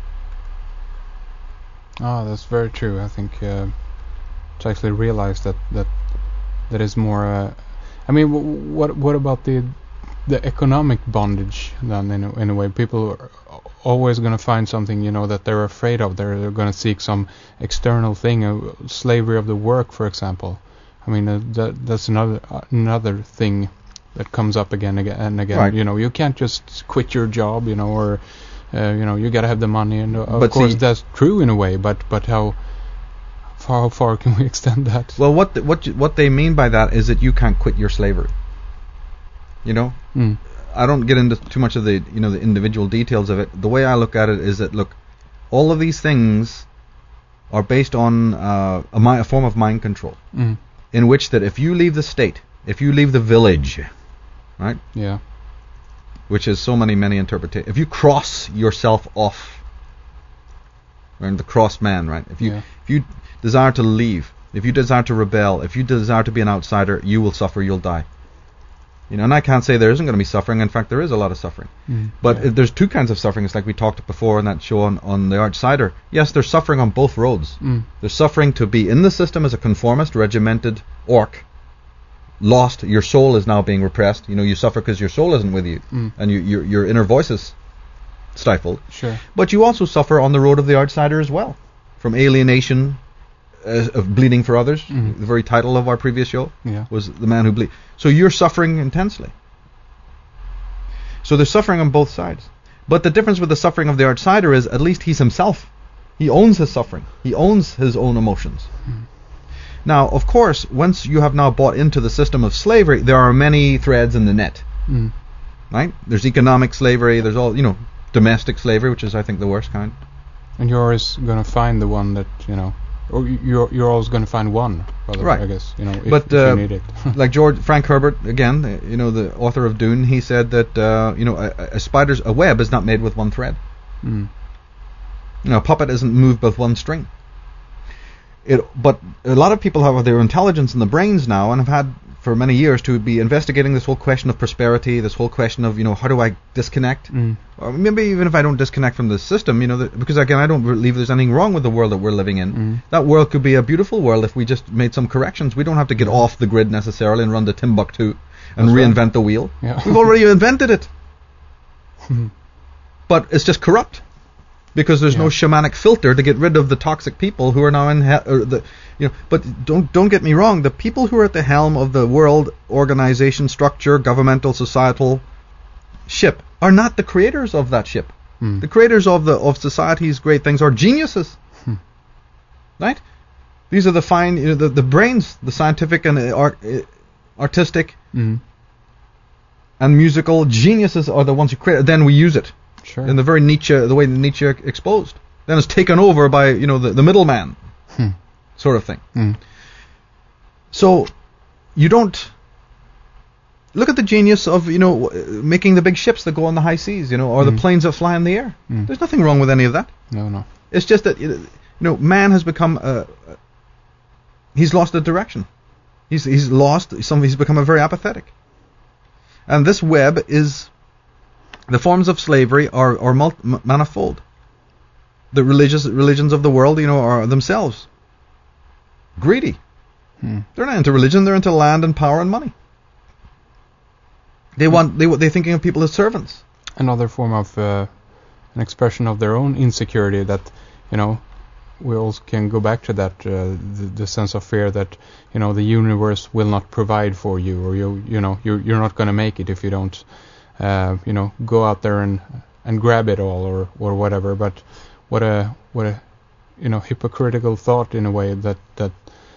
Oh, that's very true. I think to actually realize that is more. I mean, what about the economic bondage then? In a way, people are always going to find something that they're afraid of. They're going to seek some external thing, slavery of the work, for example. I mean, that's another thing that comes up again and again. Right. You know, you can't just quit your job, you know, or you know, you got to have the money, and of But course see, that's true in a way. But how far can we extend that? well, what they mean by that is that you can't quit your slavery. You know, I don't get into too much of the the individual details of it. The way I look at it is that, look, all of these things are based on a form of mind control, in which that if you leave the state, if you leave the village, right? Yeah. Which is so many interpretations. If you cross yourself off, right, the cross man, right? If you desire to leave, if you desire to rebel, if you desire to be an outsider, you will suffer. You'll die. You know, and I can't say there isn't going to be suffering. In fact, there is a lot of suffering. But there's two kinds of suffering. It's like we talked before in that show on the outsider. Yes, there's suffering on both roads. There's suffering to be in the system as a conformist, regimented orc. Lost, your soul is now being repressed. You know, you suffer because your soul isn't with you, and your inner voice is stifled. Sure. But you also suffer on the road of the outsider as well, from alienation, of bleeding for others. The very title of our previous show was The Man Who Bleeds. So you're suffering intensely. So there's suffering on both sides. But the difference with the suffering of the outsider is at least he's himself. He owns his suffering. He owns his own emotions. Now, of course, once you have now bought into the system of slavery, there are many threads in the net. Right? There's economic slavery, there's all, domestic slavery, which is, I think, the worst kind. And you're always going to find the one that, or you're always going to find one, rather, right. I guess, if you need it. Like Frank Herbert, again, the author of Dune, he said that, a web is not made with one thread. A puppet isn't moved with one string. But a lot of people have their intelligence in the brains now, and have had for many years to be investigating this whole question of prosperity, this whole question of, how do I disconnect? Or maybe even if I don't disconnect from the system, because again, I don't believe there's anything wrong with the world that we're living in. That world could be a beautiful world if we just made some corrections. We don't have to get off the grid necessarily and run to Timbuktu and reinvent the wheel. Yeah. We've already invented it. But it's just corrupt. Because there's no shamanic filter to get rid of the toxic people who are now in But don't get me wrong. The people who are at the helm of the world organization, structure, governmental, societal ship are not the creators of that ship. The creators of society's great things are geniuses, right? These are the fine, the brains, the scientific and artistic and musical geniuses are the ones who create. Then we use it. Sure. In the very the way Nietzsche exposed. Then it's taken over by, the middleman sort of thing. So you don't look at the genius of, making the big ships that go on the high seas, or the planes that fly in the air. There's nothing wrong with any of that. No. It's just that, man has become, he's lost the direction. He's become very apathetic. And this web is, the forms of slavery are manifold. The religions of the world, are themselves greedy. They're not into religion; they're into land and power and money. They're thinking of people as servants. Another form of an expression of their own insecurity that, we also can go back to that the sense of fear that the universe will not provide for you, or you're not going to make it if you don't. Go out there and grab it all or whatever. But what a hypocritical thought in a way that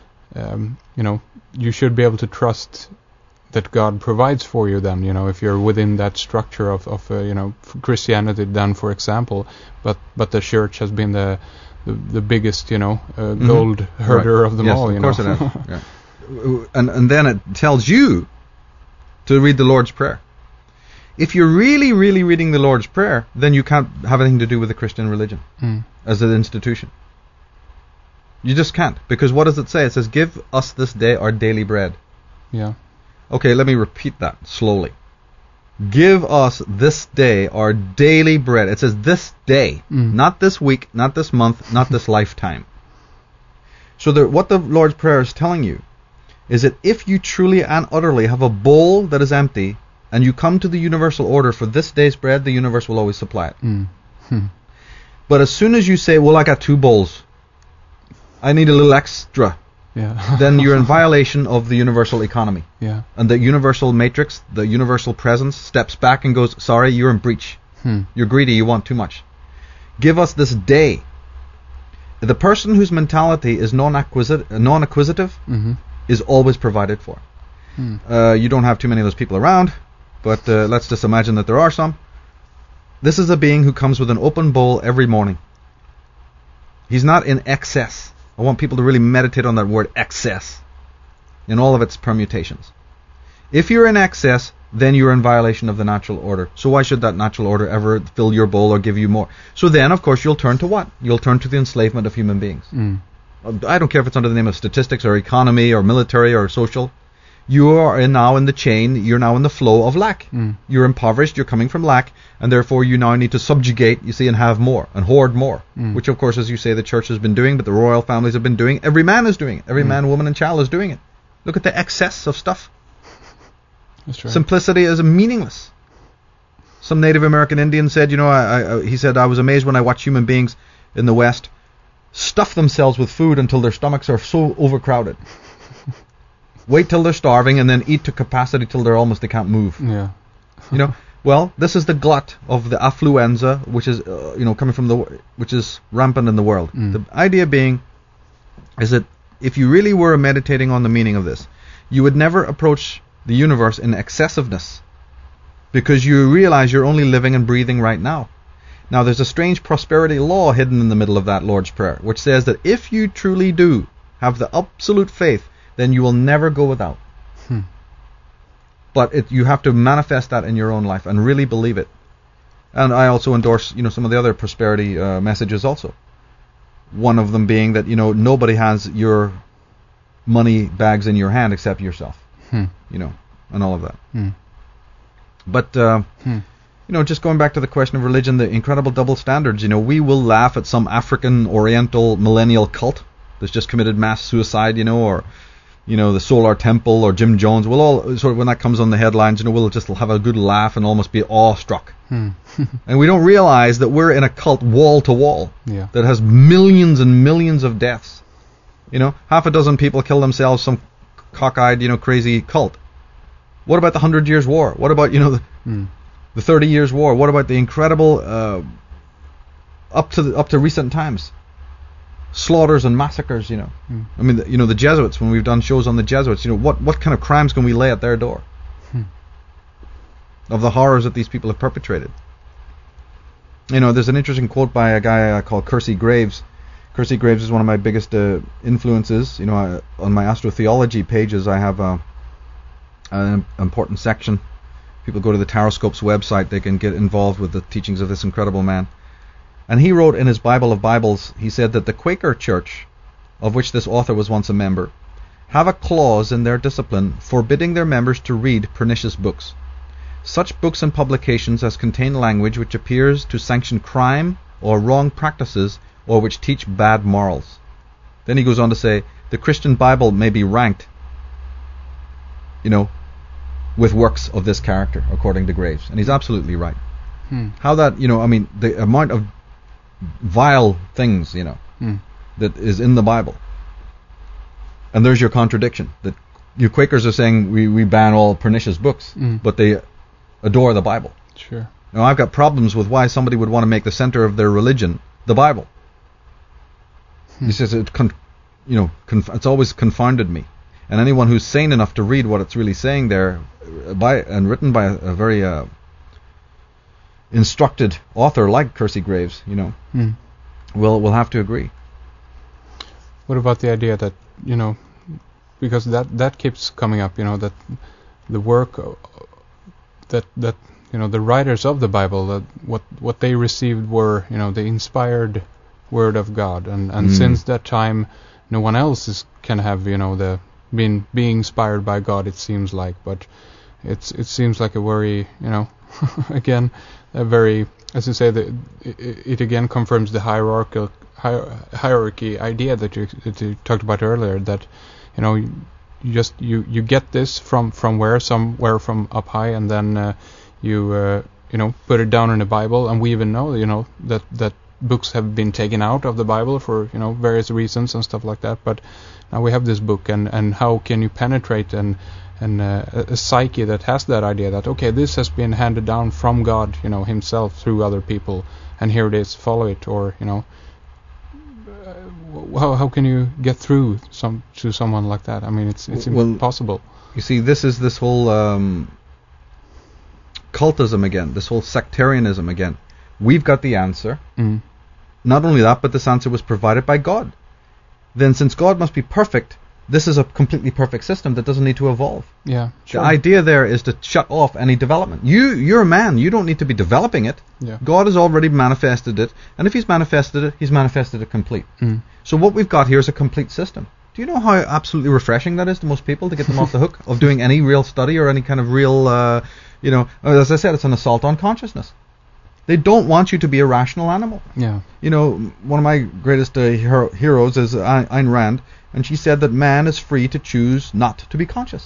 you should be able to trust that God provides for you. Then if you're within that structure of Christianity, then for example, but the church has been the biggest gold herder of them all. Of course it has. Yeah. And then it tells you to read the Lord's Prayer. If you're really, really reading the Lord's Prayer, then you can't have anything to do with the Christian religion as an institution. You just can't. Because what does it say? It says, give us this day our daily bread. Yeah. Okay, let me repeat that slowly. Give us this day our daily bread. It says this day, not this week, not this month, not this lifetime. So what the Lord's Prayer is telling you is that if you truly and utterly have a bowl that is empty, and you come to the universal order for this day's bread, the universe will always supply it. But as soon as you say, well, I got 2 bowls, I need a little extra, Yeah. then you're in violation of the universal economy. Yeah. And the universal matrix, the universal presence, steps back and goes, sorry, you're in breach. You're greedy, you want too much. Give us this day. The person whose mentality is non-acquisitive is always provided for. You don't have too many of those people around, but let's just imagine that there are some. This is a being who comes with an open bowl every morning. He's not in excess. I want people to really meditate on that word excess in all of its permutations. If you're in excess, then you're in violation of the natural order. So why should that natural order ever fill your bowl or give you more? So then, of course, you'll turn to what? You'll turn to the enslavement of human beings. I don't care if it's under the name of statistics or economy or military or social. You are now in the chain, you're now in the flow of lack. You're impoverished, you're coming from lack, and therefore you now need to subjugate, you see, and have more, and hoard more. Which, of course, as you say, the church has been doing, but the royal families have been doing. Every man is doing it. Every man, woman, and child is doing it. Look at the excess of stuff. That's right. Simplicity is meaningless. Some Native American Indian said, he said, I was amazed when I watch human beings in the West stuff themselves with food until their stomachs are so overcrowded. Wait till they're starving and then eat to capacity till they can't move. Yeah. Well, this is the glut of the affluenza, which is coming from which is rampant in the world. The idea being is that if you really were meditating on the meaning of this, you would never approach the universe in excessiveness, because you realize you're only living and breathing right now. Now, there's a strange prosperity law hidden in the middle of that Lord's Prayer, which says that if you truly do have the absolute faith, then you will never go without. But you have to manifest that in your own life and really believe it. And I also endorse, some of the other prosperity messages also. One of them being that, nobody has your money bags in your hand except yourself. And all of that. But, just going back to the question of religion, the incredible double standards, we will laugh at some African Oriental millennial cult that's just committed mass suicide, or, the Solar Temple or Jim Jones. We'll all, sort of, when that comes on the headlines, we'll just have a good laugh and almost be awestruck. And we don't realize that we're in a cult wall to wall that has millions and millions of deaths. Half a dozen people kill themselves, some cockeyed, crazy cult. What about the 100 Years' War? What about, the 30 Years' War? What about the incredible, up to recent times, slaughters and massacres? I mean, the Jesuits. When we've done shows on the Jesuits, what kind of crimes can we lay at their door? Of the horrors that these people have perpetrated. There's an interesting quote by a guy called Kersey Graves. Kersey Graves is one of my biggest influences. On my astrotheology pages, I have an important section. People go to the Taroscope's website, they can get involved with the teachings of this incredible man. And he wrote in his Bible of Bibles, he said that the Quaker Church, of which this author was once a member, have a clause in their discipline forbidding their members to read pernicious books. Such books and publications as contain language which appears to sanction crime or wrong practices, or which teach bad morals. Then he goes on to say, the Christian Bible may be ranked, with works of this character, according to Graves. And he's absolutely right. How that, the amount of vile things, that is in the Bible. And there's your contradiction. That you Quakers are saying we ban all pernicious books, but they adore the Bible. Sure. Now, I've got problems with why somebody would want to make the center of their religion the Bible. He says it's always confounded me. And anyone who's sane enough to read what it's really saying there, written by a very instructed author like Kersey Graves, will have to agree. What about the idea that because that keeps coming up, that the work that the writers of the Bible, that what they received were the inspired word of God, and since that time no one else can have being inspired by God, it seems like, but it seems like a very again a very, as you say, it again confirms the hierarchy idea that you talked about earlier, that you get this from somewhere from up high, and then you put it down in the Bible, and we even know that books have been taken out of the Bible for various reasons and stuff like that. But now we have this book, and how can you penetrate a psyche that has that idea that okay, this has been handed down from God, Himself through other people, and here it is, follow it, or how can you get through to someone like that? I mean, it's impossible. You see, this whole cultism again, this whole sectarianism again. We've got the answer. Not only that, but this answer was provided by God. Then, since God must be perfect, this is a completely perfect system that doesn't need to evolve. Yeah, sure. The idea there is to shut off any development. You're a man. You don't need to be developing it. Yeah. God has already manifested it, and if He's manifested it complete. So what we've got here is a complete system. Do you know how absolutely refreshing that is to most people, to get them off the hook of doing any real study or any kind of real, as I said, it's an assault on consciousness. They don't want you to be a rational animal. Yeah. One of my greatest heroes is Ayn Rand, and she said that man is free to choose not to be conscious.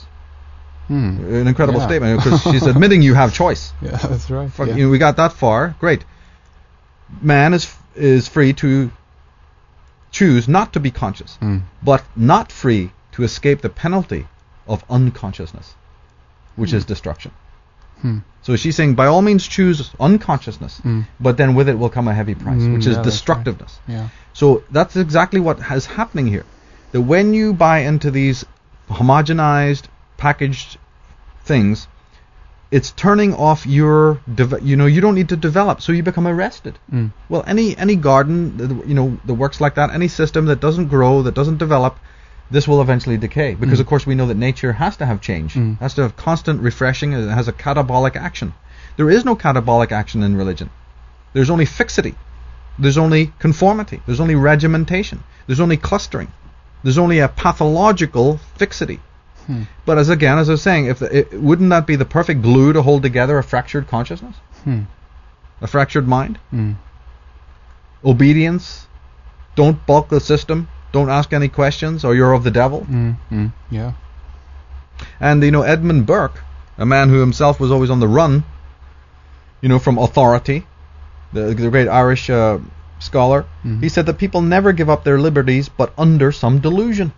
An incredible statement, because she's admitting you have choice. Yeah, that's right. We got that far. Great. Man is free to choose not to be conscious, but not free to escape the penalty of unconsciousness, which is destruction. So she's saying, by all means, choose unconsciousness, but then with it will come a heavy price, which is destructiveness. Right. Yeah. So that's exactly what is happening here. That when you buy into these homogenized, packaged things, it's turning off your, you don't need to develop, so you become arrested. Well, any garden, that works like that, any system that doesn't grow, that doesn't develop, this will eventually decay. Because, of course, we know that nature has to have change, has to have constant refreshing, it has a catabolic action. There is no catabolic action in religion. There's only fixity. There's only conformity. There's only regimentation. There's only clustering. There's only a pathological fixity. But as I was saying, wouldn't that be the perfect glue to hold together a fractured consciousness? A fractured mind? Obedience. Don't balk the system. Don't ask any questions, or you're of the devil. Yeah. And Edmund Burke, a man who himself was always on the run, from authority, the great Irish scholar, he said that people never give up their liberties but under some delusion.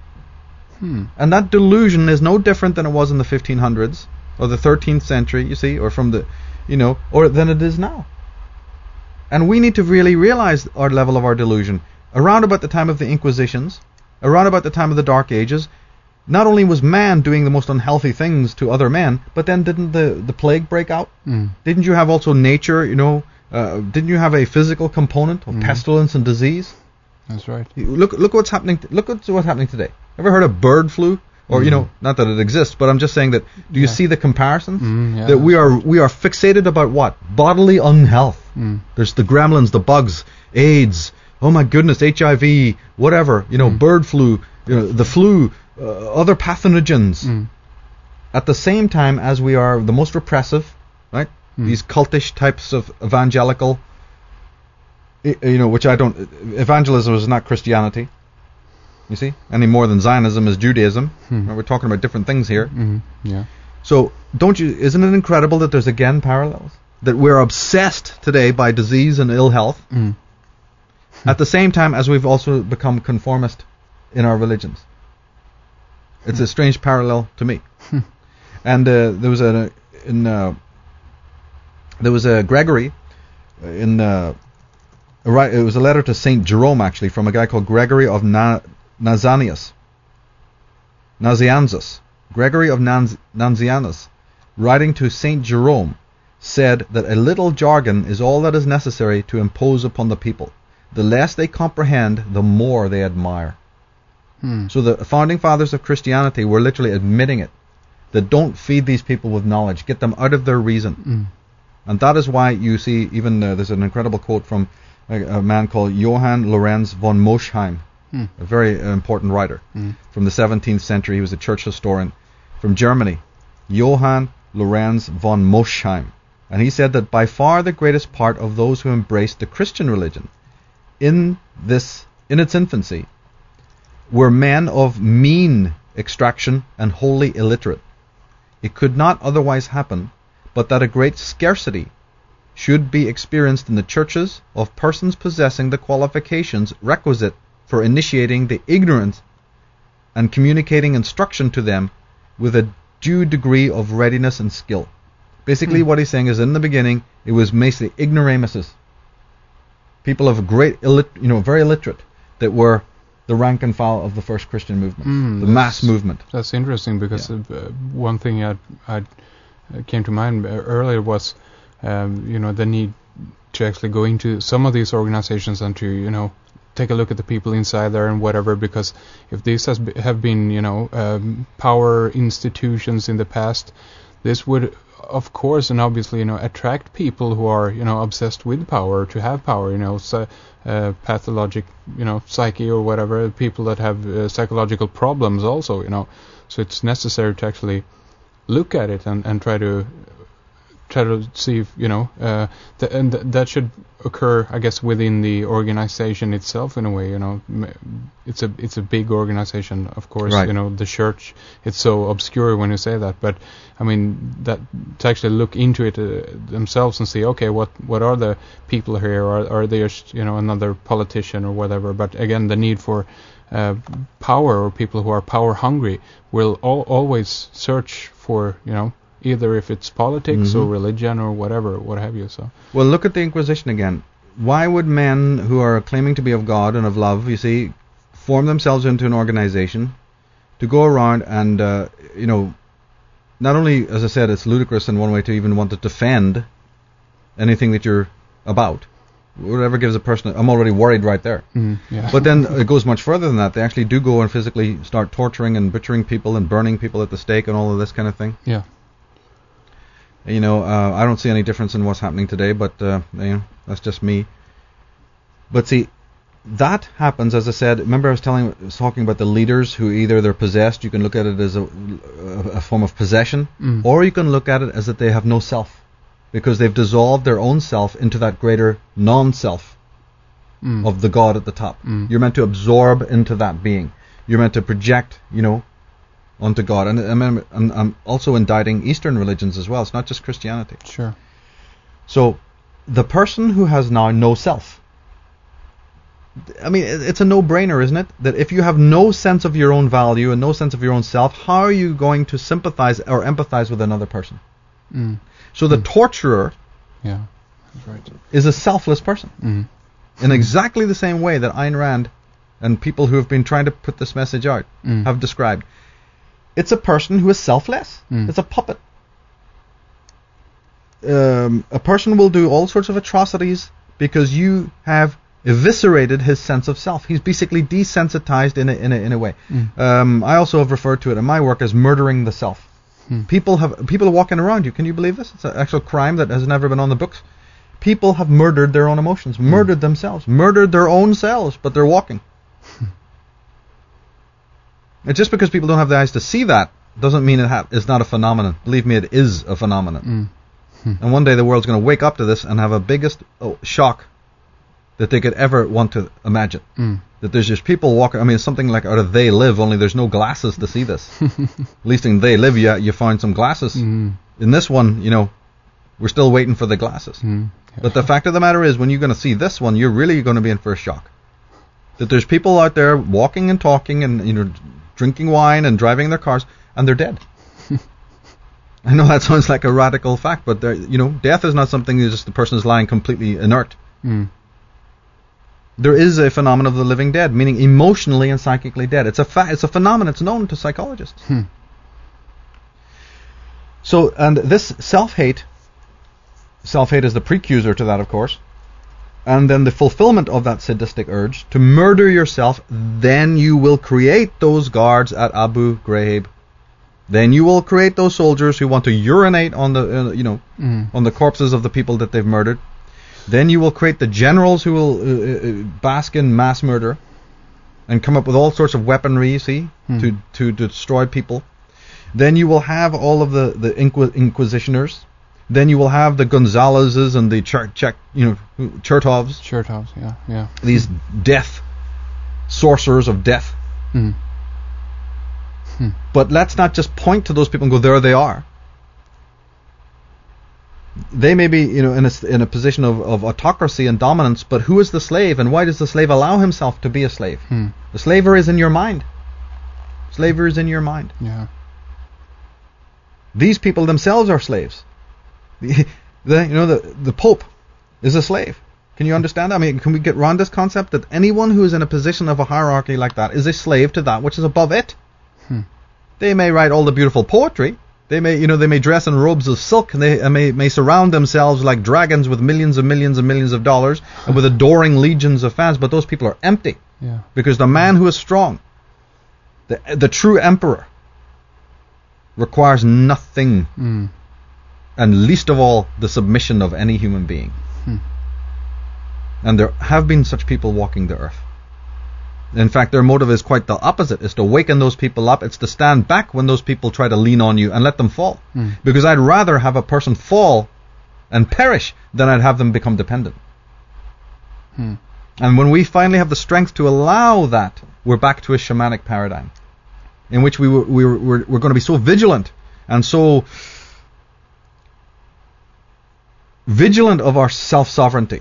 And that delusion is no different than it was in the 1500s or the 13th century, you see, or from the, or than it is now. And we need to really realize our level of our delusion. Around about the time of the Inquisitions, around about the time of the Dark Ages, not only was man doing the most unhealthy things to other men, but then didn't the plague break out? Didn't you have also nature, didn't you have a physical component of pestilence and disease? That's right. Look what's happening. Look what's happening today. Ever heard of bird flu? Or not that it exists, but I'm just saying that. Do you see the comparisons? That we are fixated about what? Bodily unhealth. There's the gremlins, the bugs, AIDS. Oh my goodness, HIV, whatever. Bird flu, the flu, other pathogens. At the same time as we are the most repressive, right? These cultish types of evangelical. Which evangelism is not Christianity, you see, any more than Zionism is Judaism. We're talking about different things here. Yeah. So isn't it incredible that there's again parallels? That we're obsessed today by disease and ill health, at the same time as we've also become conformist in our religions. It's a strange parallel to me. And there was a Gregory in. Right, it was a letter to Saint Jerome, actually, from a guy called Gregory of Nazianzus. Gregory of Nazianzus, writing to Saint Jerome, said that a little jargon is all that is necessary to impose upon the people. The less they comprehend, the more they admire. So the founding fathers of Christianity were literally admitting it, that don't feed these people with knowledge, get them out of their reason. And that is why you see, even there's an incredible quote from a man called Johann Lorenz von Mosheim, a very important writer from the 17th century. He was a church historian from Germany, Johann Lorenz von Mosheim. And he said that by far the greatest part of those who embraced the Christian religion in its infancy were men of mean extraction and wholly illiterate. It could not otherwise happen but that a great scarcity should be experienced in the churches of persons possessing the qualifications requisite for initiating the ignorant and communicating instruction to them with a due degree of readiness and skill. Basically, what he's saying is, in the beginning, it was mostly ignoramuses, people of very illiterate, that were the rank and file of the first Christian movement, the mass movement. That's interesting, because one thing I came to mind earlier was, the need to actually go into some of these organizations and to, take a look at the people inside there and whatever, because if these have been, power institutions in the past, this would, of course, and obviously, attract people who are, obsessed with power, to have power, pathologic, psyche or whatever, people that have psychological problems also, so it's necessary to actually look at it and try to see if, and that should occur, I guess, within the organization itself in a way. It's a big organization, of course. Right. The church, it's so obscure when you say that, but I mean that to actually look into it themselves and see, okay, what are the people here? Are they just another politician or whatever? But again, the need for power, or people who are power hungry, will always search for either if it's politics or religion or whatever, what have you. So, well, look at the Inquisition again. Why would men who are claiming to be of God and of love, form themselves into an organization to go around and, not only, as I said, it's ludicrous in one way to even want to defend anything that you're about. Whatever gives a person, I'm already worried right there. Yeah. But then it goes much further than that. They actually do go and physically start torturing and butchering people and burning people at the stake and all of this kind of thing. Yeah. I don't see any difference in what's happening today, but that's just me. But see, that happens, as I said. Remember, I was talking about the leaders who either they're possessed. You can look at it as a form of possession, or you can look at it as that they have no self, because they've dissolved their own self into that greater non-self of the God at the top. You're meant to absorb into that being. You're meant to project, onto God. And I'm also indicting Eastern religions as well. It's not just Christianity. Sure. So the person who has now no self, I mean, it's a no-brainer, isn't it? That if you have no sense of your own value and no sense of your own self, how are you going to sympathize or empathize with another person? So the torturer that's right. is a selfless person. In exactly the same way that Ayn Rand and people who have been trying to put this message out have described. It's a person who is selfless. It's a puppet. A person will do all sorts of atrocities because you have eviscerated his sense of self. He's basically desensitized in a way. I also have referred to it in my work as murdering the self. People are walking around you. Can you believe this? It's an actual crime that has never been on the books. People have murdered their own emotions, murdered themselves, murdered their own selves, but they're walking. And just because people don't have the eyes to see that doesn't mean it's not a phenomenon. Believe me, it is a phenomenon. And one day the world's going to wake up to this and have a biggest shock that they could ever want to imagine. That there's just people walking. I mean, it's something like out of They Live, only there's no glasses to see this. At least in They Live, you find some glasses. In this one, we're still waiting for the glasses. But the fact of the matter is, when you're going to see this one, you're really going to be in for a shock. That there's people out there walking and talking and drinking wine and driving their cars, and they're dead. I know that sounds like a radical fact, but death is not something that just the person is lying completely inert. There is a phenomenon of the living dead, meaning emotionally and psychically dead. It's a phenomenon. It's known to psychologists. So, and this self-hate is the precursor to that, of course. And then the fulfillment of that sadistic urge to murder yourself, then you will create those guards at Abu Ghraib. Then you will create those soldiers who want to urinate on the, on the corpses of the people that they've murdered. Then you will create the generals who will bask in mass murder and come up with all sorts of weaponry, to destroy people. Then you will have all of the inquisitioners. Then you will have the Gonzaleses and the Chertovs. Chertovs, yeah. These death sorcerers of death. But let's not just point to those people and go, there they are. They may be, in a position of autocracy and dominance, but who is the slave, and why does the slave allow himself to be a slave? The slavery is in your mind. Slavery is in your mind. Yeah. These people themselves are slaves. The Pope is a slave. Can you understand that? I mean, can we get around this concept that anyone who is in a position of a hierarchy like that is a slave to that which is above it? They may write all the beautiful poetry. They may dress in robes of silk, and they may surround themselves like dragons with millions and millions and millions of dollars and with adoring legions of fans. But those people are empty, because the man who is strong, the true emperor, requires nothing, and least of all the submission of any human being. And there have been such people walking the earth. In fact, their motive is quite the opposite. It's to waken those people up. It's to stand back when those people try to lean on you and let them fall. Because I'd rather have a person fall and perish than I'd have them become dependent. And when we finally have the strength to allow that, we're back to a shamanic paradigm in which we're going to be so vigilant and so vigilant of our self-sovereignty.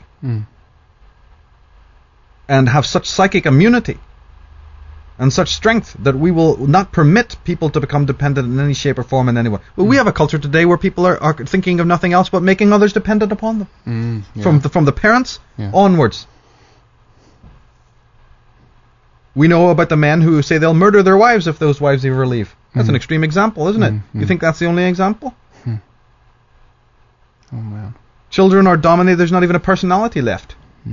And have such psychic immunity and such strength that we will not permit people to become dependent in any shape or form in any way. Well, we have a culture today where people are thinking of nothing else but making others dependent upon them. From the parents onwards. We know about the men who say they'll murder their wives if those wives ever leave. That's an extreme example, isn't it? You think that's the only example? Oh, man. Children are dominated. There's not even a personality left.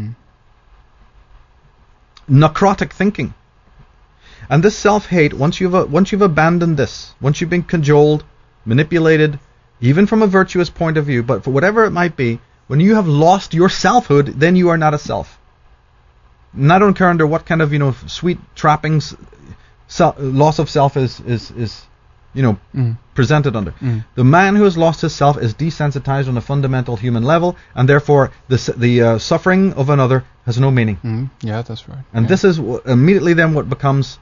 Necrotic thinking, and this self-hate. Once you've abandoned this, once you've been cajoled, manipulated, even from a virtuous point of view, but for whatever it might be, when you have lost your selfhood, then you are not a self. And I don't care under what kind of sweet trappings loss of self is presented under. The man who has lost his self is desensitized on a fundamental human level, and therefore the suffering of another has no meaning. Yeah, that's right. And this is immediately then what becomes.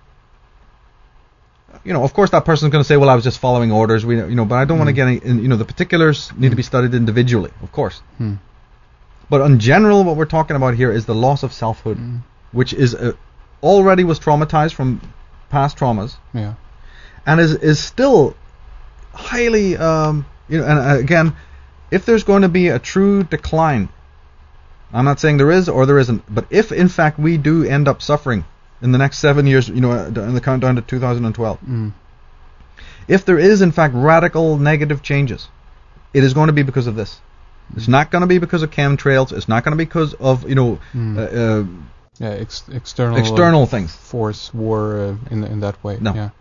Of course, that person's going to say, "Well, I was just following orders." But I don't want to get any. The particulars need to be studied individually, of course. But in general, what we're talking about here is the loss of selfhood, which is already was traumatized from past traumas. Yeah. And is still highly, and again, if there's going to be a true decline, I'm not saying there is or there isn't, but if in fact we do end up suffering in the next 7 years, in the countdown to 2012, if there is in fact radical negative changes, it is going to be because of this. It's not going to be because of chemtrails. It's not going to be because of external things, force war in that way. No. Yeah.